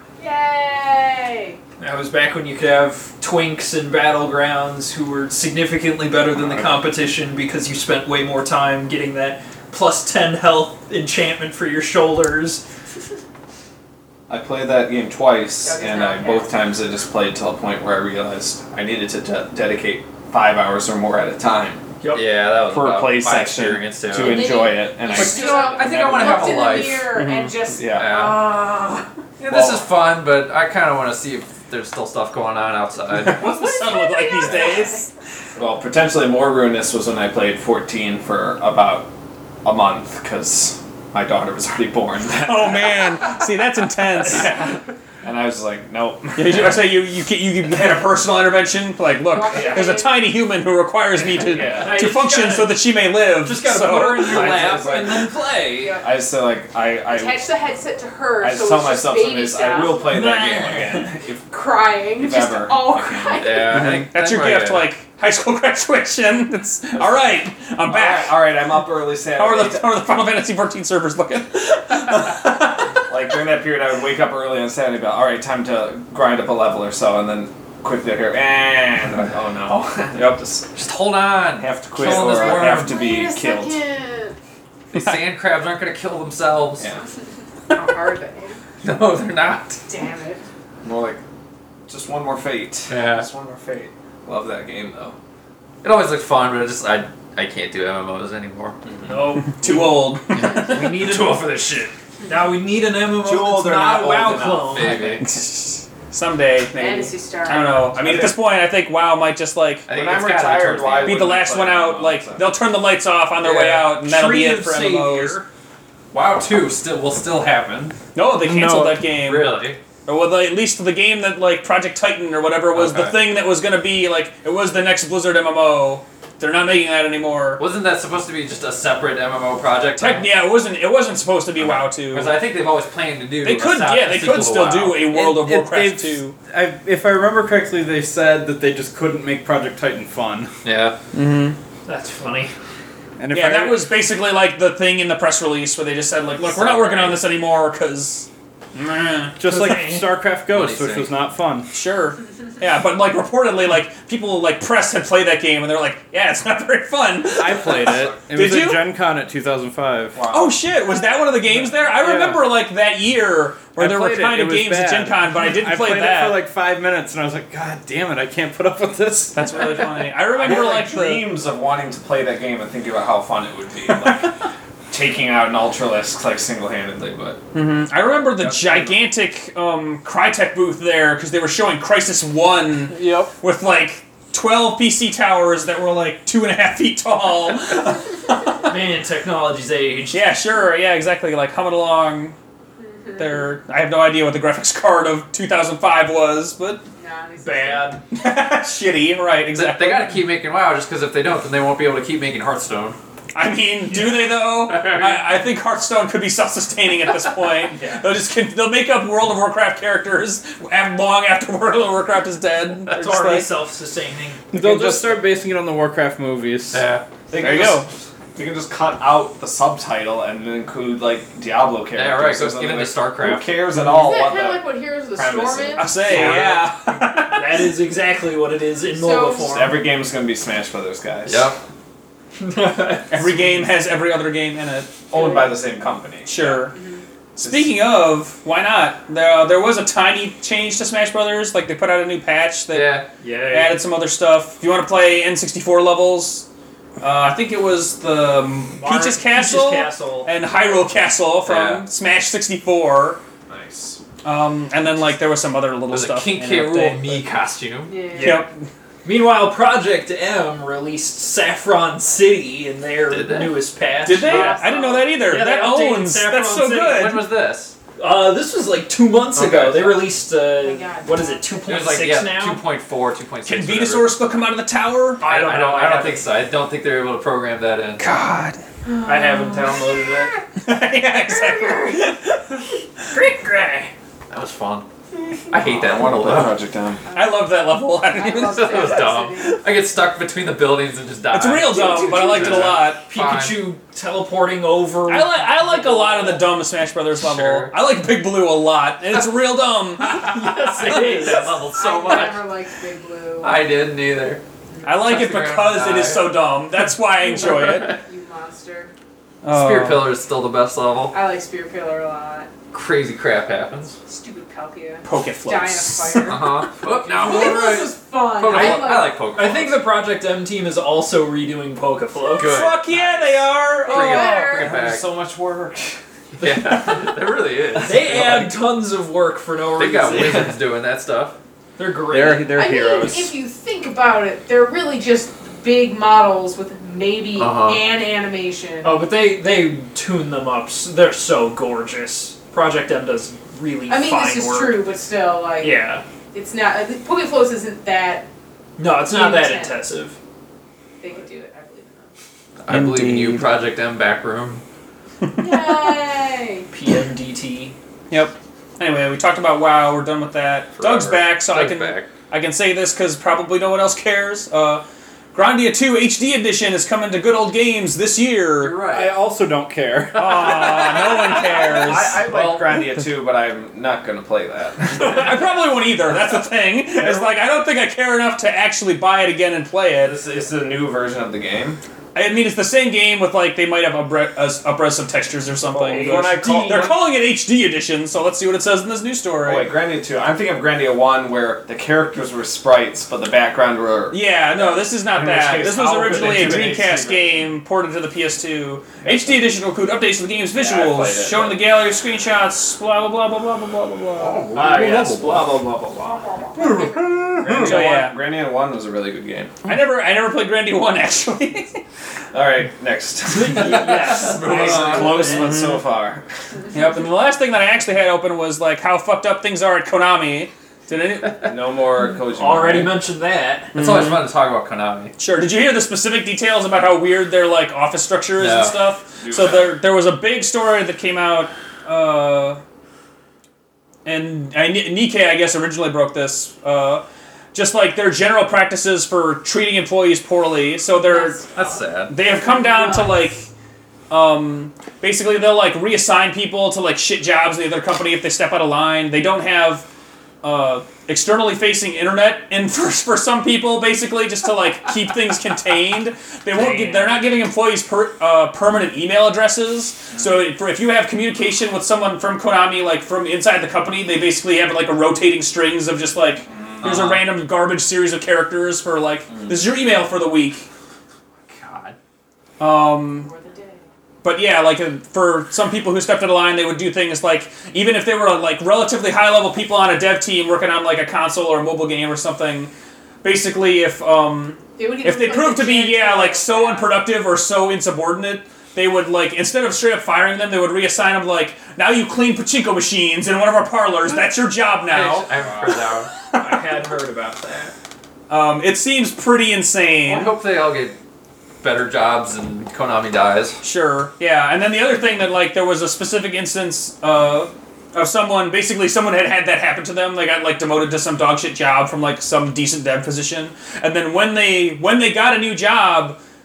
Yay! That was back when you could have twinks in battlegrounds who were significantly better than the competition because you spent way more time getting that plus ten health enchantment for your shoulders. I played that game twice, Doesn't and I count. both times I just played till a point where I realized I needed to de- dedicate five hours or more at a time Yep. Yeah, that was for a about play my section experience too. to And then enjoy you- it. And I, But you know what? I think I wanna have looked a in life. the mirror and just yeah. Yeah. ah. Yeah, this Well- is fun, but I kind of want to see if there's still stuff going on outside. What's the sun look like these days? Well, potentially more ruinous was when I played fourteen for about a month because my daughter was already born. Oh man, see that's intense. And I was like, nope. Yeah, you, I say you you ca- you had a personal intervention. Like, look, Yeah. there's a tiny human who requires me to Yeah. to You function gotta- so that she may live. Just gotta so. put her in your I lap was like- and then play. I just uh, like I I, Attach the headset to her, I so tell it's just myself baby something is stuff. I will play that game again. If Crying, If just ever. all Okay. crying. Yeah, I think That's your what I gift, did. like high school graduation. It's all right. I'm back. All right, all right, I'm up early Saturday. How are the how are the Final Fantasy fourteen servers looking? Like during that period, I would wake up early on Saturday, but all right, time to grind up a level or so, and then quickly hear, and like, oh no, yep, just Just hold on. have to quit Killing or this worm. have to be Wait a killed. second. These sand crabs aren't gonna kill themselves. Yeah, How hard they? No, they're not. Damn it. more like just one more fate. Yeah. Just one more fate. Love that game though. It always looked fun, but it just I I can't do M M Os anymore. No, Too old. we need Too an, old for this shit. now we need an M M O Too old that's or not not a WoW old enough. clone. Maybe. Someday, maybe. Fantasy Star. I don't know. I mean, at this point, I think WoW might just like I think When it's I'm gotta be retired, towards the why end. be the wouldn't last play one out. MMOs, Like so. they'll turn the lights off on their way Yeah. out, and that'll Tree be it of for M M Os. Savior. WoW two still will still happen. No, they canceled No. that game. Really? Or well, the, at least the game that like Project Titan or whatever was the Okay. thing that was gonna be like it was the next Blizzard M M O. They're not making that anymore. Wasn't that supposed to be just a separate M M O project? Tech, yeah, it wasn't. It wasn't supposed to be WoW two. Because I think they've always planned to do. They a could, sa- yeah, a they sequel could to still WoW. do a World of It- it- Warcraft they've- two. I, if I remember correctly, they said that they just couldn't make Project Titan fun. Yeah. That's funny. And if Yeah, I, that was basically like the thing in the press release where they just said like, look, we're not working on this anymore because. just like Okay. StarCraft Ghost, Funny which thing. was not fun. Sure. Yeah, but like reportedly, like people like press had played that game and they're like, yeah, it's not very fun. I played it. It Did was you? at Gen Con at two thousand five. Wow. Oh shit, was that one of the games there? I Yeah. remember like that year where I there were played it. kind It of was games at bad. Gen Con, but I didn't I play played that. it for like five minutes, and I was like, God damn it, I can't put up with this. That's really funny. I I remember had like like the. dreams of wanting to play that game and thinking about how fun it would be, like taking out an Ultralisk like single-handedly. But Mhm. I remember the gigantic um, Crytek booth there because they were showing Crisis One Yep. with like twelve P C towers that were like two and a half feet tall. Man, technology's aged. Yeah, sure. Yeah, exactly. Like humming along. There, I have no idea what the graphics card of two thousand five was, but Bad. shitty. Right? They, Exactly. they gotta keep making WoW just because if they don't, then they won't be able to keep making Hearthstone. I mean, do they though? I, I think Hearthstone could be self-sustaining at this point. They'll just con- they'll make up World of Warcraft characters af- long after World of Warcraft is dead. That's They're just already like- self-sustaining. They'll can just start basing it on the Warcraft movies. Yeah. they There can you go. just We can just cut out the subtitle and then include like Diablo characters. Yeah, right. or So something. even the Like, StarCraft. Who cares at all Isn't that what kind of the like what Heroes of the premise Storm is. is? I say, yeah. That is exactly what it is in So- MOBA Just form. every game's gonna be Smash Brothers, guys. Yep. Every game has every other game in it. Owned by the same company. Sure. Speaking of, why not? There, uh, there was a tiny change to Smash Brothers. Like they put out a new patch that Yeah. Yeah. added some other stuff. If you want to play N sixty-four levels, uh, I think it was the Peach's Castle, Castle. and Hyrule Castle from Yeah. Smash sixty-four. Nice. Um, and then like there was some other little There's a stuff. King in K. it Rool that- me costume. Yeah. Yep. Meanwhile, Project M released Saffron City in their Did they? newest patch. Did they? Yeah. I didn't know that either. Yeah, they that updated owns. Saffron That's so City. good. When was this? Uh, this was like two months Okay. ago. They released, uh, my God. what is it, two It point was like six yeah, now? two point four, two point six. Can Venusaur still come out of the tower? I don't I know. don't, I don't think so. I don't think they're able to program that in. God. I haven't downloaded it. Yeah, exactly. Great gray. That was fun. I hate that I want to level. play though. Project M. I love that level. I don't I even. love That was Saffron dumb. City. I get stuck between the buildings and just die. It's real dumb, but I liked it a lot. Pikachu teleporting over. I like I like a lot of the dumb Smash Brothers level. Sure. I like Big Blue a lot, and it's real dumb. Yes, I it hate is. that level so I much. never liked Big Blue. I didn't either. I like it Touch the ground because and it is die. so dumb. That's why I enjoy it. You monster. Spear Oh. Pillar is still the best level. I like Spear Pillar a lot. Crazy crap happens. Stupid Palkia. Poke Dying of floats. fire. Uh huh. Oh, now Poke we're Floats right. was fun. Pokeflo- I I, like, like Pokeflo. I think the Project M team is also redoing Pokeflow. Good. Fuck yeah, they are. Bring it, better. bring it There's back. so much work. Yeah, it really is. They add tons of work for no They reason. got wizards doing that stuff. They're great. They're they're I heroes. mean, if you think about it, they're really just big models with maybe Uh-huh. an animation. Oh, but they they tune them up. s- They're so gorgeous. Project M does really I mean, fine this is work. true, but still, like, Yeah. it's not. Poke Floats isn't that. No, it's not that Intense. intensive. They could do it. I believe in I believe in you, Indeed. Project M backroom. them. Yay! P M D T. Yep. Anyway, we talked about WoW. We're done with that. Doug's Forever. back, so I Doug's can back. I can say this because probably no one else cares. Uh, Grandia two H D Edition is coming to Good Old Games this You're year. right. I also don't care. Aw, no one cares. I, I like Well- Grandia too, but I'm not gonna play that. I probably won't either. That's the thing. It's like I don't think I care enough to actually buy it again and play it. This is the new version of the game. I mean, it's the same game with like they might have upre- uh, upres some textures or something. Oh, when I call- They're calling it H D Edition, so let's see what it says in this new story. Oh wait, Grandia two. I'm thinking of Grandia one, where the characters were sprites, but the background were. Yeah, no, this is not In which that. case, This was how could originally they a do an H D Dreamcast version? game ported to the P S two. H D Edition will include updates to the game's Yeah, I visuals, played it, showing but- the gallery of screenshots, blah blah blah blah blah blah blah blah. Ah, yes. Blah, blah, blah, blah, blah. Grandia, So, yeah. one, Grandia one was a really good game. I never, I never played Grandia one actually. All right, next. Yes. Nice and close, but so far. Yep. And the last thing that I actually had open was like how fucked up things are at Konami. Did any? No more Kojima. Already mentioned that. It's always fun to talk about Konami. Sure. Did you hear the specific details about how weird their like office structure is No. and stuff? Do So that. there, there was a big story that came out, uh, and I, Nikkei, I guess, originally broke this. Uh, just like their general practices for treating employees poorly. So they're That's sad. they have come down to like, um, basically they'll like reassign people to like shit jobs in the other company if they step out of line. They don't have uh, externally facing internet in for, for some people, basically, just to like keep things contained. They won't. Get, they're not giving employees per, uh, permanent email addresses. So if, if you have communication with someone from Konami, like from inside the company, they basically have like a rotating strings of just like here's a Uh-huh. random garbage series of characters for like this is your email for the week. God. Um, For the day. but yeah, like uh, for some people who stepped out of line, they would do things like even if they were like relatively high level people on a dev team working on like a console or a mobile game or something. Basically, if um, They would if they even proved put to be the yeah chance like of so that. unproductive or so insubordinate, they would like instead of straight up firing them, they would reassign them like now you clean pachinko machines in one of our parlors. That's your job now. I haven't heard that one. I had heard about that. Um, it seems pretty I insane. hope they all get better jobs and Konami dies. Sure. Yeah. And then the other thing that like there was a specific instance uh, of someone basically someone had had that happen to them. They got like demoted to some dog shit job from like some decent dev position, and then when they when they got a new job,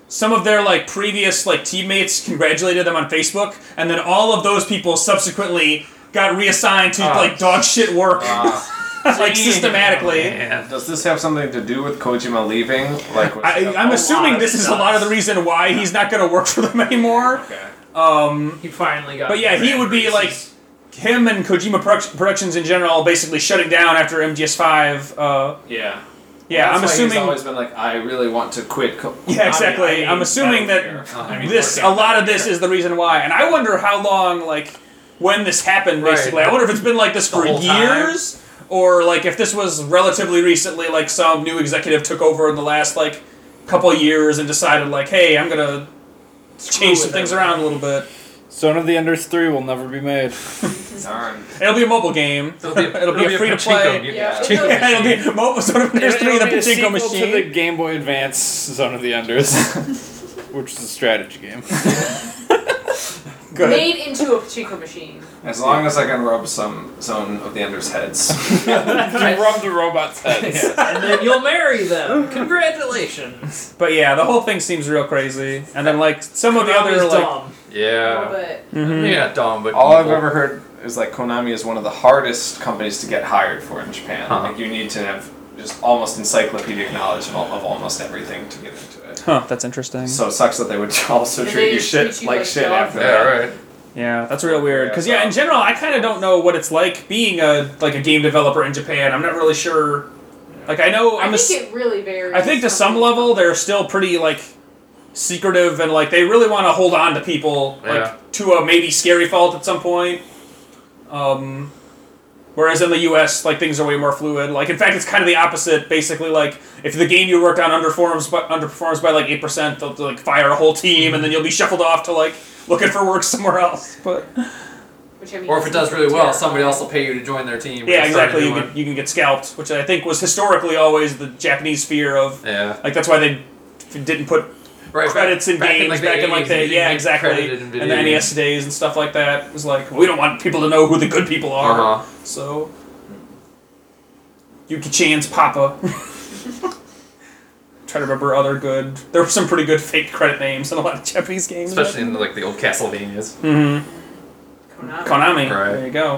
some of their like previous like teammates congratulated them on Facebook, and then all of those people subsequently got reassigned to Oh. like dog shit work, Uh, like systematically. Man. does this have something to do with Kojima leaving? Like, was I, it- I'm A assuming lot this of is a stuff. lot of the reason why he's not going to work for them anymore. okay. Um, He finally got. but yeah, he would be like him and Kojima Produc- Productions in general, basically shutting down after M G S five. Uh, Yeah. yeah, Well, I'm that's why assuming. he's always been like, I really want to quit. Co- Yeah, exactly. I mean, I'm assuming Metal that Gear. I mean, this a lot of this is the reason why, and I wonder how long, like, when this happened. Right. Basically, I wonder if it's been like this The for whole time? years, or like if this was relatively recently, like some new executive took over in the last like couple of years and decided like, hey, I'm gonna change some with things everything. around a little bit. Zone of the Enders three will never be made. Darn. It'll be a mobile game. It'll be, It'll be a free to pachinko play. game. Yeah. Pachinko Yeah, it'll machine. be mobile. Sort of there's three the It'll be a pachinko sequel machine. to the Game Boy Advance Zone of the Enders, which is a strategy game. Good. Made into a pachinko machine. As long as I can rub some Zone of the Enders heads. You rub the robot's heads. and then you'll marry them. Congratulations. But yeah, the whole thing seems real crazy. And then like some of the Konami's other like dumb. Yeah. But Mhm. Yeah, dumb, but All I've evil. ever heard is like Konami is one of the hardest companies to get hired for in Japan. Huh. Like you need to have just almost encyclopedic knowledge of, all, of almost everything to get into it. Huh, that's interesting. So it sucks that they would also And treat they you shit treat you like like shit dog after Yeah, that. right. Yeah, that's real weird. Because yeah, Yeah, in so- general, I kind of don't know what it's like being a like a game developer in Japan. I'm not really sure. Like I know I'm I a, think it really varies. I think to from- some level they're still pretty like secretive and like they really want to hold on to people like Yeah. to a maybe scary fault at some point. Um, whereas in the U S, like things are way more fluid. Like in fact, it's kind of the opposite. Basically, like if the game you worked on underperforms by, underperforms by like eight percent, they'll, they'll like fire a whole team and then you'll be shuffled off to like looking for work somewhere else. But Which, I mean, Or if it is does really well, terrifying. somebody else will pay you to join their team. yeah, or start a exactly. new You one. can, you can get scalped, which I think was historically always the Japanese fear of. Yeah. Like that's why they didn't put Right, credits in back games like back in like the eighties, you yeah get exactly credited in video and the N E S games. days and stuff like that. It was like we don't want people to know who the good people are. Uh-huh. So Yuki Chan's Papa. Try to remember other good. There were some pretty good fake credit names in a lot of Japanese games. Especially in like the old Castlevanias. Mm-hmm. Konami. Konami. Right. There you go.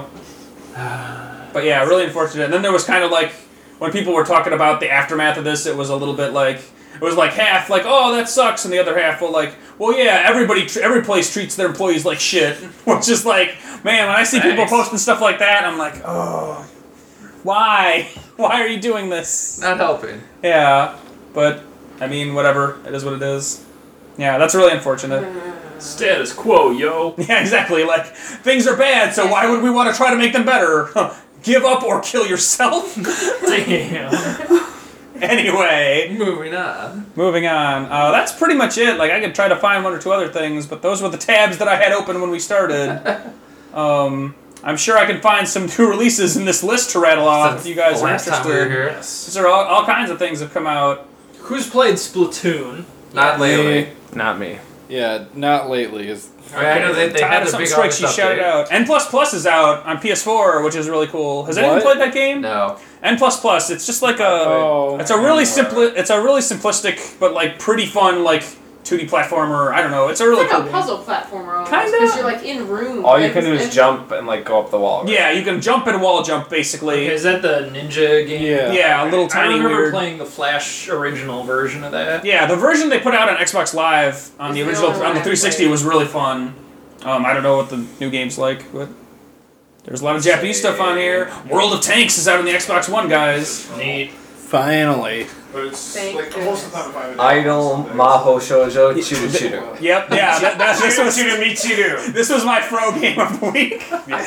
But yeah, really unfortunate. And then there was kind of like when people were talking about the aftermath of this, it was a little bit like it was like half like oh that sucks, and the other half well like well yeah everybody tr- every place treats their employees like shit, which is like man when I see people Thanks. posting stuff like that I'm like oh why why are you doing this? Not helping. Yeah, but I mean whatever it is what it is. Yeah, that's really unfortunate. Status quo, yo. Yeah, exactly. Like things are bad, so why would we want to try to make them better? Give up or kill yourself. Damn. Anyway, Moving on. moving on. Uh, that's pretty much it. Like I could try to find one or two other things, but those were the tabs that I had open when we started. Um, I'm sure I can find some new releases in this list to rattle off Since if you guys the are last time we were interested. here. These are all, all kinds of things have come out. Who's played Splatoon? Not lately. Not me. Yeah, not lately. Is I know they, they Todd had of a some big strikes, August you shouted update. out. N plus plus is out on P S four, which is really cool. Has anyone What? played that game? No. N plus plus. It's just like a. Oh, It's a really simpli- It's a really simplistic, but like pretty fun, like two D platformer. I don't know. It's a really It's like cool a game. puzzle platformer almost. Kinda. Because you're like in rooms. All you like, can do is it's- jump and like go up the wall. right? Yeah, you can jump and wall jump basically. Okay, is that the ninja game? Yeah. Yeah, a little I tiny remember weird. playing the Flash original version of that. Yeah, the version they put out on Xbox Live on Is the the original only one on the I three sixty played. was really fun. Um, I don't know what the new game's like, but there's a lot of Japanese stuff on here. World of Tanks is out on the Xbox One, guys. Neat. finally. But it's Thank like most of the time if I have it- Idol, Maho Shoujo, Chiru Chiru. Yep, yeah, that, that, this was Michiru. this was my Fro game of the week.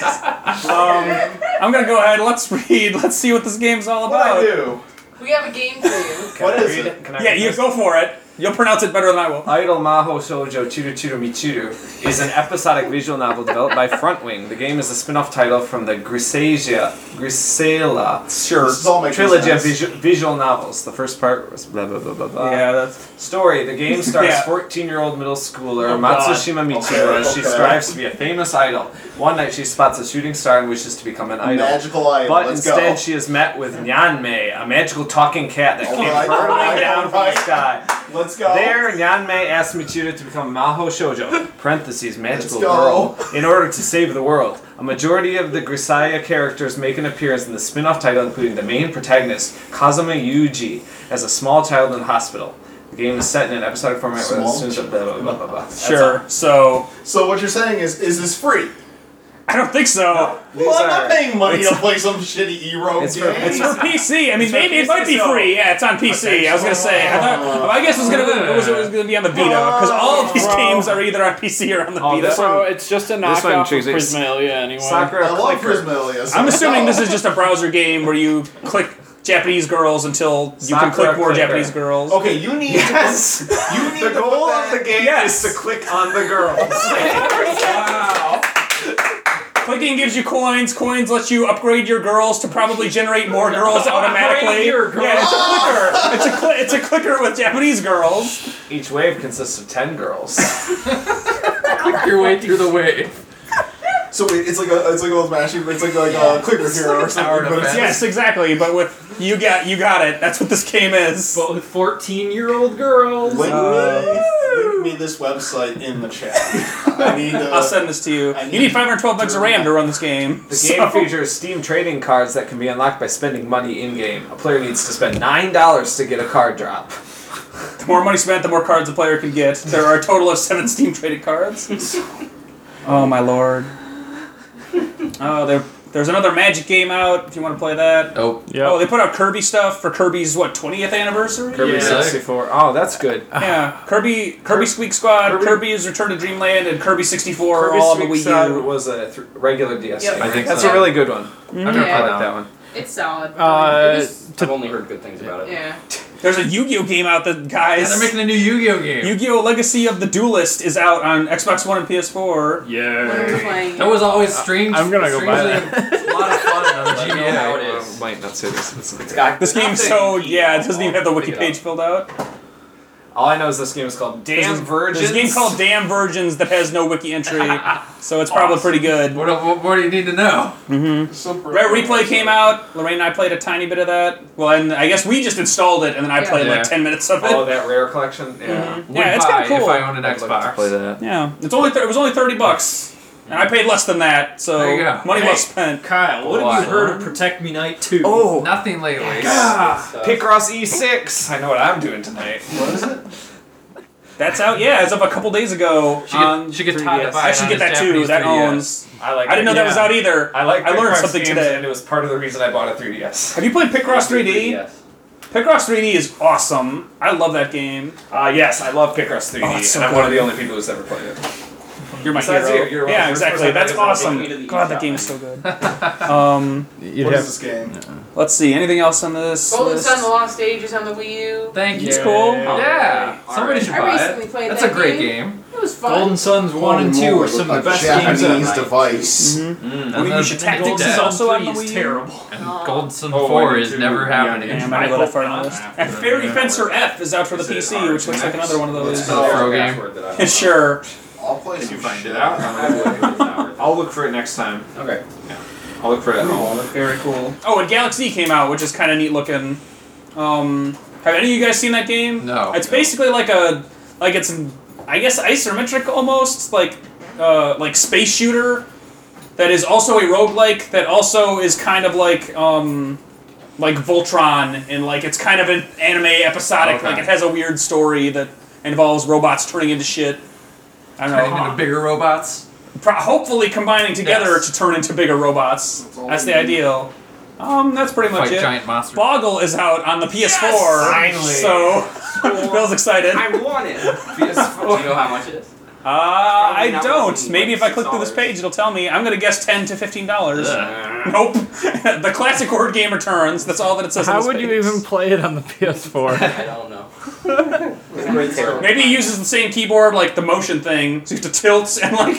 um, I'm gonna go ahead. Let's read. Let's see what this game's all What I about. do? We have a game for you. What is it? Can I Yeah, read you this? go for it. You'll pronounce it better than I will. Idol Maho Shoujo Chiru Chiru Michiru is an episodic visual novel developed by Frontwing. The game is a spin-off title from the Grisalia, Grisela Sure. This is all making trilogy of sense. visu- visual novels. The first part was blah blah blah blah blah. Yeah, that's Story: the game stars Yeah. fourteen-year-old middle schooler Oh, God. Matsushima Michiru Okay, as she okay. strives to be a famous idol. One night she spots a shooting star and wishes to become an idol. Magical idol. But Let's instead, go. she is met with Nyanmei, a magical talking cat that came Alright, hurtling alright, down from alright. the sky. Let's go. There, Yanmei asked Michiru to become Maho Shoujo, parentheses, magical Let's go. girl, in order to save the world. A majority of the Grisaya characters make an appearance in the spin-off title, including the main protagonist, Kazuma Yuji, as a small child in the hospital. The game is set in an episodic format where the Small students are blah, blah, blah, blah, blah. That's Sure. So So what you're saying is, is this free? I don't think so. These Well, I'm are- not paying money it's- to play some shitty E-Rogue It's game. for- It's for P C. I mean, It's for maybe it P C, might be so- free. Yeah, it's on P C. I was gonna say. I thought. I guess it was gonna. It was, it was gonna be on the Vita because all of these Bro. games are either on P C or on the Oh, Vita. this one- So it's just a This one knockoff of chooses- Prismalia anyway. Sakura I love Clicker. Prismalia. so I'm assuming no. this is just a browser game where you click Japanese girls until you can Sakura click more Clicker. Japanese girls. Okay, you need Yes! to. You need The to goal put of the that- game Yes. is to click on the girls. Wow. Clicking gives you coins. Coins let you upgrade your girls to probably generate more girls automatically. Upgrade your girls. Yeah, it's a clicker. It's a cli- it's a clicker with Japanese girls. Each wave consists of ten girls. Click your way through the wave. So wait, it's like a it's like a little mashing, it's like like a clicker hero or something. Tower But it's, defense. Yes, exactly. But with you got you got it. That's what this game is. But with fourteen-year-old girls. link, Uh, me, link me this website in the chat. I need. Uh, I'll send this to you. I You need need five hundred twelve megs of RAM to run this game. The So- game features Steam trading cards that can be unlocked by spending money in-game. A player needs to spend nine dollars to get a card drop. The more money spent, the more cards a player can get. There are a total of seven Steam traded cards. Oh my lord. Oh, there, there's another Magic game out if you want to play that. Nope. Oh, they put out Kirby stuff for Kirby's, what, twentieth anniversary? Kirby Yeah. sixty-four. Oh, that's good. Yeah, Kirby Kirby Squeak Squad, Kirby- Kirby's Return to Dreamland, and Kirby sixty-four Kirby all on the Sweet Wii Side U. was a th- regular D S Yep. game. I think That's so. a really good one. I've never Yeah. I played like that. that one. It's solid. Uh, It was- I've only heard good things about it. yeah. There's a Yu-Gi-Oh game out that, Yeah, guys, they're making a new Yu-Gi-Oh game. Yu-Gi-Oh! Legacy of the Duelist is out on Xbox One and P S four. When we were Yeah. playing That was always strange. I'm gonna go buy strangely a lot of fun on the Let me know how it G B A. is. Might not say this. It's It's got This game's so, yeah, it doesn't even have the wiki page filled out. All I know is this game is called Damn There's a- Virgins. There's a game called Damn Virgins that has no wiki entry, so it's probably pretty good. What, what, what do you need to know? so Rare Replay came out. Lorraine and I played a tiny bit of that. Well, and I guess we just installed it, and then I Yeah. played Yeah. like ten minutes of it. Oh, that rare collection. Yeah. Mhm. Would Yeah, it's buy kind of cool. if I owned an I'd like Xbox. to play that. Yeah, it's only th- it was only thirty bucks, and I paid less than that, so There you go. money Hey. well spent. Kyle, what have Wow. you heard of Protect Me Night two? Oh, Nothing lately. Picross E six. I know what I'm doing tonight. what is it? that's out. Yeah, it's up a couple days ago. Should get- on should get three Todd to D S. buy I it should on get his that too. Japanese That three D S. owns. I like. I didn't know that was yeah. out either. I like. I learned Picross something games, today. and it was part of the reason I bought a three D S. Have you played Picross three D? Yes. Picross three D is awesome. I love that game. Uh, yes, I love Picross three D, Oh, it's so and I'm one of good. the only people who's ever played it. You're my Besides hero. you, you're one yeah, of the first exactly. person That's that is awesome. me to the God, that eShop. game is so good. Um, You'd What have is this game? let's see. Anything else on this Golden list? Sun: The Lost Ages on the Wii U. Thank you. It's cool. Yeah, somebody should I buy recently it. played That's that a great game. game. It was fun. Golden Suns one and two are some of the a best games Japanese ever. device. Mhm. Mm, What and do you then should And Tactics Golden is Sun also on three the is Wii U. terrible. and Oh. Golden Sun Oh, four one and is two, never yeah, happening. Yeah, I might go that far on the list. And Fairy Fencer F is out for the Is P it C, R which looks like X? another one of those. It's a pro game. Sure. I'll play Did some you find shit. it out? I'll look for it next time. Okay. I'll look for it at home. Very cool. Oh, and Galaxy came out, which is kind of neat looking. Um, have any of you guys seen that game? No. It's basically like a, like it's, I guess isometric almost, like, uh, like space shooter. That is also a roguelike. That also is kind of like, um, like Voltron, and like it's kind of an anime episodic. Okay. Like it has a weird story that involves robots turning into shit. I don't Turning know. into bigger robots. Pro- hopefully combining together Yes. to turn into bigger robots. That's all That's we the need. ideal. Um, that's pretty much Fight it. giant monsters. Boggle is out on the P S four. Finally. So Bill's excited. I want it. P S four. Do you know how much it is? Uh, I not don't. worth Maybe like if I click six through this dollars. page, it'll tell me. I'm gonna guess ten to fifteen dollars. Ugh. Nope. The classic word game returns. That's all that it says. on How this would you page. even play it on the P S four? I don't know. It's a great terrible. Maybe he uses the same keyboard, like the motion thing, so you have to tilt and like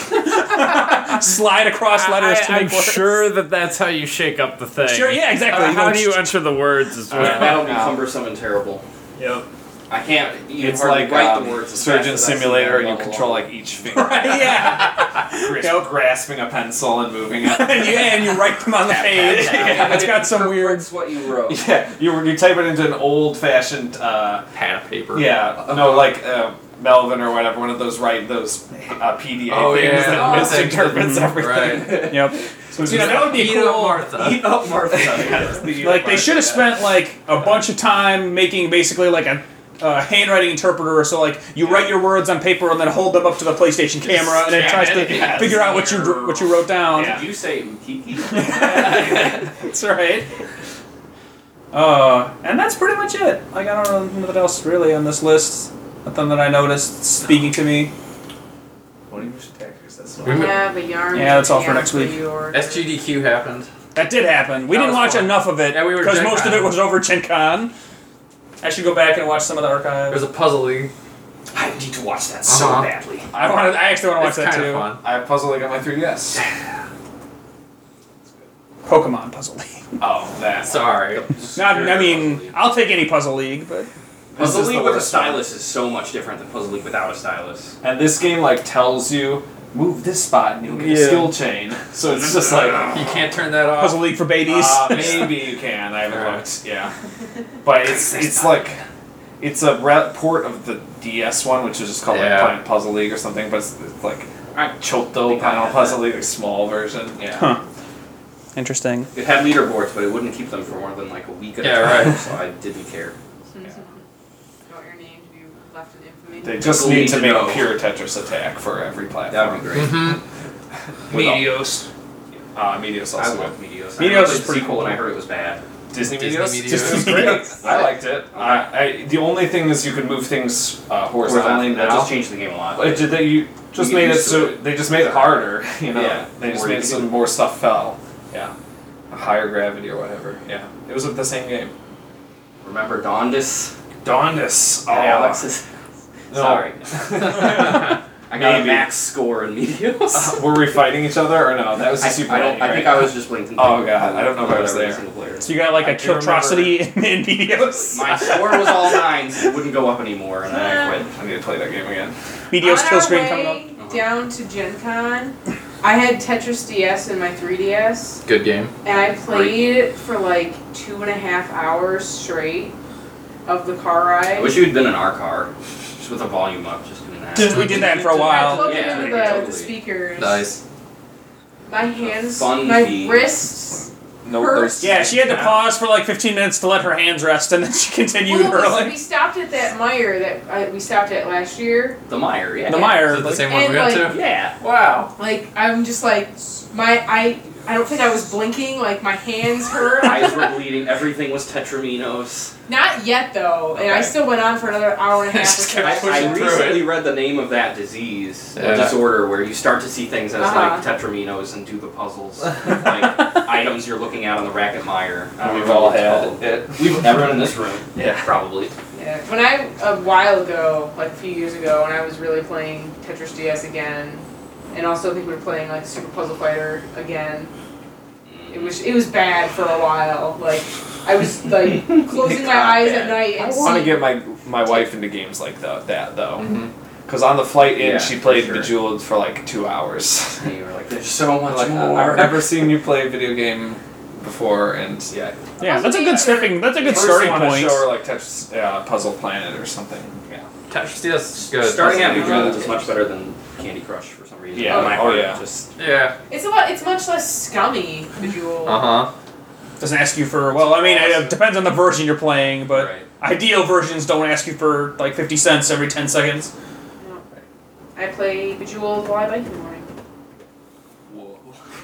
slide across letters to I, make I'm words. sure that that's how you shake up the thing. Sure, yeah, exactly. Uh, You how go do you enter the words as well? That'll be cumbersome and terrible. Yep. I can't even It's hardly like write um, the words. as Surgeon fast as I see Simulator, them and you level control up. like each finger. yeah. Gris- Yep. grasping a pencil and moving it. and you and you write them on the page. Yeah. It's got some weird. That's what you wrote. Yeah, you you type it into an old-fashioned. Uh, Pad of paper. yeah, no, like uh, Melvin or whatever. One of those write those uh, P D A Oh, things yeah. that Oh. misinterprets Mhm, everything. right. Yep. So You know, that would be Eat cool. up Martha. Eat up Martha. Yes, the eat up Like they Martha, should have yeah. spent like a bunch of time making basically like a uh, handwriting interpreter. So like you write your words on paper and then hold them up to the PlayStation camera, and it tries to Yes. figure out what you dr- what you wrote down. Yeah. Did you say Ukiki? That's right. Uh, and that's pretty much it. Like I don't know what else really on this list. Nothing that I noticed speaking to me. What do you should tactics? That's We mo- Yeah, but yarn. Yeah, that's all for yeah, next week. your- S G D Q happened. That did happen. We That didn't was watch fun. enough of it Yeah, we were because Gen most of Con. it was over Gen Con. I should go back and watch some of the There's archives. a puzzle league. I need to watch that so Uh-huh. badly. I wanted. I actually want It's to watch that kind too. of fun. I have Puzzle League on my three D S. Pokemon Puzzle League. Oh, that. Sorry. Not. I mean, I'll take any Puzzle League, but Puzzle is the League with a worst one. stylus is so much different than Puzzle League without a stylus. And this game like tells you move this spot and you'll get a Yeah. skill chain. So it's just like You can't turn that off. Puzzle League for babies. uh, maybe you can. I haven't Alright. looked. Yeah, but it's it's like it's a re- port of the D S one, which is just called Yeah. like Planet Puzzle League or something. But it's, it's like I Choto think I Planet had Puzzle that. League, a small version. Yeah. Huh. Interesting. It had leaderboards, but it wouldn't keep them for more than like a week at Yeah, a time, right. so I didn't care. You want your name to be left in infamy? They just People need need to to make know. a pure Tetris attack for every platform. That would be great. Mm-hmm. With all- Medios. Uh, Media's I also love good. Meteos. Meteos I played is the pretty sequel cool. and I heard it was bad. Disney, Disney Medios? Medios. Disney was great. I liked it. I, I, the only thing is you could move things uh, horizontally That now. just changed the game a lot. It did they you just You get made it used to so it. they just made it harder, you know. Yeah, They just more made you it can so do. more stuff fell. Yeah. A higher gravity or whatever. Yeah. It was the same game. Remember Dondus? Dondus. Oh, At Alex's. no. Sorry. I got Maybe. a max score in Meteos. Were we fighting each other or no? That was the I, Super I don't. Nintendo, I think right? I was just playing. Oh, God, I don't know if I was Whatever, there. Single player. So you got like I a do Kiltrosity in, in Medios. My score was all nines. It wouldn't go up anymore, and then I quit. I need to play that game again. Medios On kill our screen coming way up. down to Gen Con, I had Tetris D S in my three D S, Good game. and I played it for like two and a half hours straight of the car ride. I wish you had been in our car, just with the volume up, just doing that. We did that for a I while. plugged Yeah, it into the, totally. the speakers. Nice. My hands, Fun my fee. wrists. No, Hurts. Yeah, she had to pause for like fifteen minutes to let her hands rest, and then she continued Well, we, we hurling. stopped at that Meyer that I, we stopped at last year. The Meyer, yeah. The Is Meyer. it the like- same one And, we went like, to? Yeah. Wow. Like I'm just like my I I don't think I was blinking. Like my hands hurt. Eyes were bleeding. Everything was Tetraminos. Not yet though, and I Okay. still went on for another hour and a half. Just or I, so. I Pushing through recently read the name of that disease, Yeah. or disorder, where you start to see things as Uh-huh. like Tetraminos and do the puzzles, like items you're looking at on the rack at Meyer. I don't We've remember all what it's had called. it. We've everyone in this room. Yeah. Probably. Yeah. When I a while ago, like a few years ago, when I was really playing Tetris D S again, and also I think we were playing like Super Puzzle Fighter again. It was it was bad for a while. Like I was like closing my eyes at night I and want to see- get my my wife into games like that, that though. Mhm. Because on the flight in, Yeah, she for played sure. Bejeweled for like two hours. And you were like, "There's so much like, more." I've never seen you play a video game before, and yeah. Yeah, that's a good stepping. That's a good First starting I wanna point. show her like Tetris, uh, Puzzle Planet or something. Yeah. Tetris D S is good. Starting at Puzzle Bejeweled Fighter. is much better than Candy Crush for some reason. Yeah, In my oh heart, yeah. Just Yeah. It's a lot. It's much less scummy. Bejeweled. Uh huh. Doesn't ask you for. Well, I mean, it depends on the version you're playing, but right. ideal versions don't ask you for like fifty cents every ten seconds. I play Bejeweled while I bike in the morning. Whoa.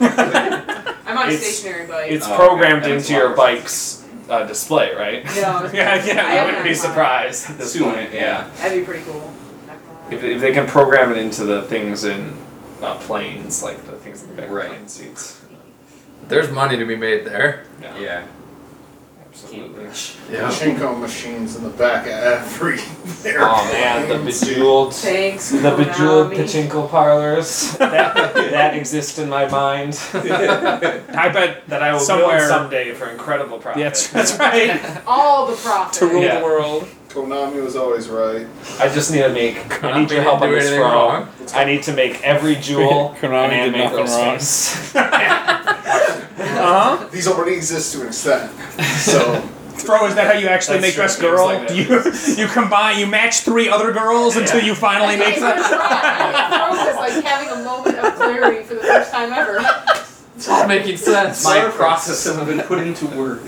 I'm on a It's- stationary bike. It's Oh, programmed okay. That makes into a lot your of bike's uh, display, right? No, Yeah, yeah, I I haven't wouldn't be had mine. surprised at this Soon, point. yeah. Yeah. That'd be pretty cool. Not gonna If, lie. if they can program it into the things in uh, planes, like the things in the back Right. of plane seats. There's money to be made there. Yeah. Yeah. Absolutely. Yeah. Pachinko machines in the back of every. Oh man, the Bejeweled. Thanks. The Bejeweled Konami. pachinko parlors that, that exist in my mind. I bet That I will somewhere. build someday for incredible profit. Yeah, that's, that's right. All the profit. To rule Yeah. the world. Konami was always right. I just need to make. I need your Konami help on didn't do this anything Fro. wrong. I need to make every jewel Konami an did anime nothing girl's wrong. face. Uh-huh. These already exist to an extent. So. Bro, is that how you actually That's make true. best Games girl? like that. you you combine, you match three other girls until you finally make He's them. gonna try. Rose is like having a moment of clarity for the first time ever. It's all making sense. My process has been put into words.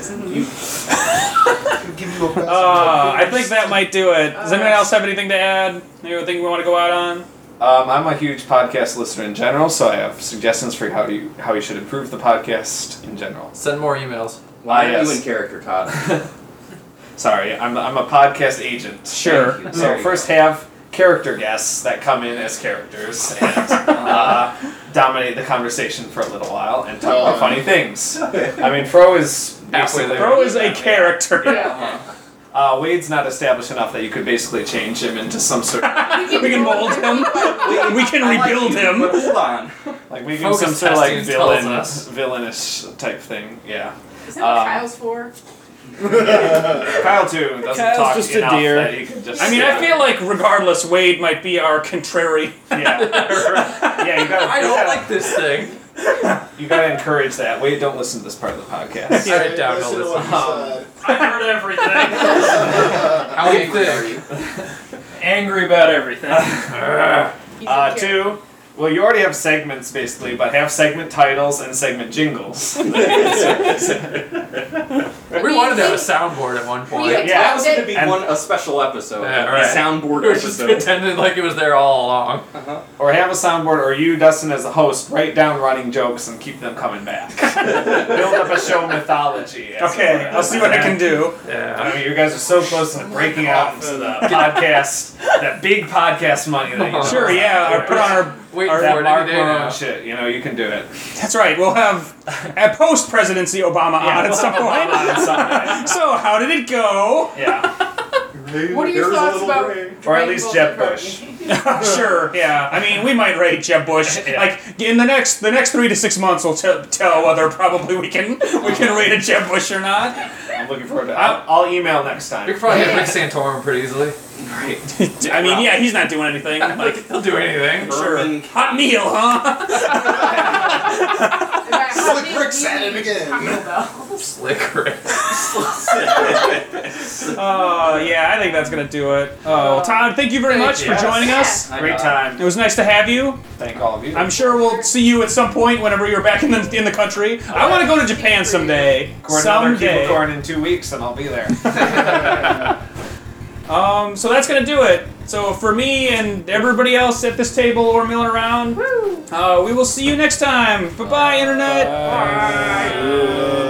Give you a pass. Uh, I think that might do it. Does anyone else have anything to add? Anything we want to go out on? Um, I'm a huge podcast listener in general, so I have suggestions for how you how you should improve the podcast in general. Send more emails. Why Ah, are yes. you in character, Todd? Sorry, I'm I'm a podcast agent. Sure. Thank you. So There you first have character guests that come in as characters and uh, dominate the conversation for a little while and talk about funny things. I mean, Fro is Halfway basically there. Bro is a character. Yeah. Uh, Wade's not established enough that you could basically change him into some sort of We can mold him. We can I like rebuild you, him. But hold on. like we give him Focus some sort of like testing tells villain us. villainous type thing. Yeah. Is that what Um, Kyle's for? Kyle too doesn't Kyle's talk just a enough deer. that he can just. I mean, I feel like regardless, Wade might be our contrary. yeah, yeah. You gotta. I you don't gotta, like this thing. You gotta encourage that. Wade, don't listen to this part of the podcast. Yeah. Sit down, Listen to Melissa. what you said. I heard everything. How do you think? Angry about everything. He's a Uh, character. two. Well, you already have segments basically, but have segment titles and segment jingles. We wanted to have a soundboard at one We point. had Yeah, That was going to be And- one a special episode. Yeah, a right. soundboard We were just episode. pretending like it was there all along. Or have a soundboard, or you, Dustin, as the host, write down running jokes and keep them coming back. Build up a show mythology. as it Okay, were. I'll see what I can do. Yeah. I mean, you guys are so close to breaking out into the podcast, that big podcast money that you Sure, yeah, or put on our. Wait our for that it Mark any day now. Maron shit. You know, you can do it. That's right. We'll have a post presidency Obama on at some point. On Sunday. So, how did it go? Yeah. What are your There's a thoughts little about rain. Or at least Jeb Rainbow Bush. McCartney? Sure, yeah. I mean, we might rate Jeb Bush. Yeah. Like in the next the next three to six months, we'll t- tell whether probably we can we can rate a Jeb Bush or not. I'm looking forward to it. I'll, I'll email next We time. could probably get Rick Santorum pretty easily. I mean, yeah, he's not doing anything. Like, Like, he'll do anything. Bourbon. hot meal, huh? Slick Rick's at it again. Taco Bell. Slick Rick. Oh, yeah, I think that's gonna do it. Oh, well, Todd, thank you very much for Yes. joining us. Great time. It was nice to have you. Thank all of you. I'm sure we'll see you at some point whenever you're back in the in the country. I want to go to Japan someday. Record another Someday. Keep Corn in two weeks, and I'll be there. Um, so that's gonna do it. So for me and everybody else at this table or milling around, uh, we will see you next time. Bye bye, internet. Bye.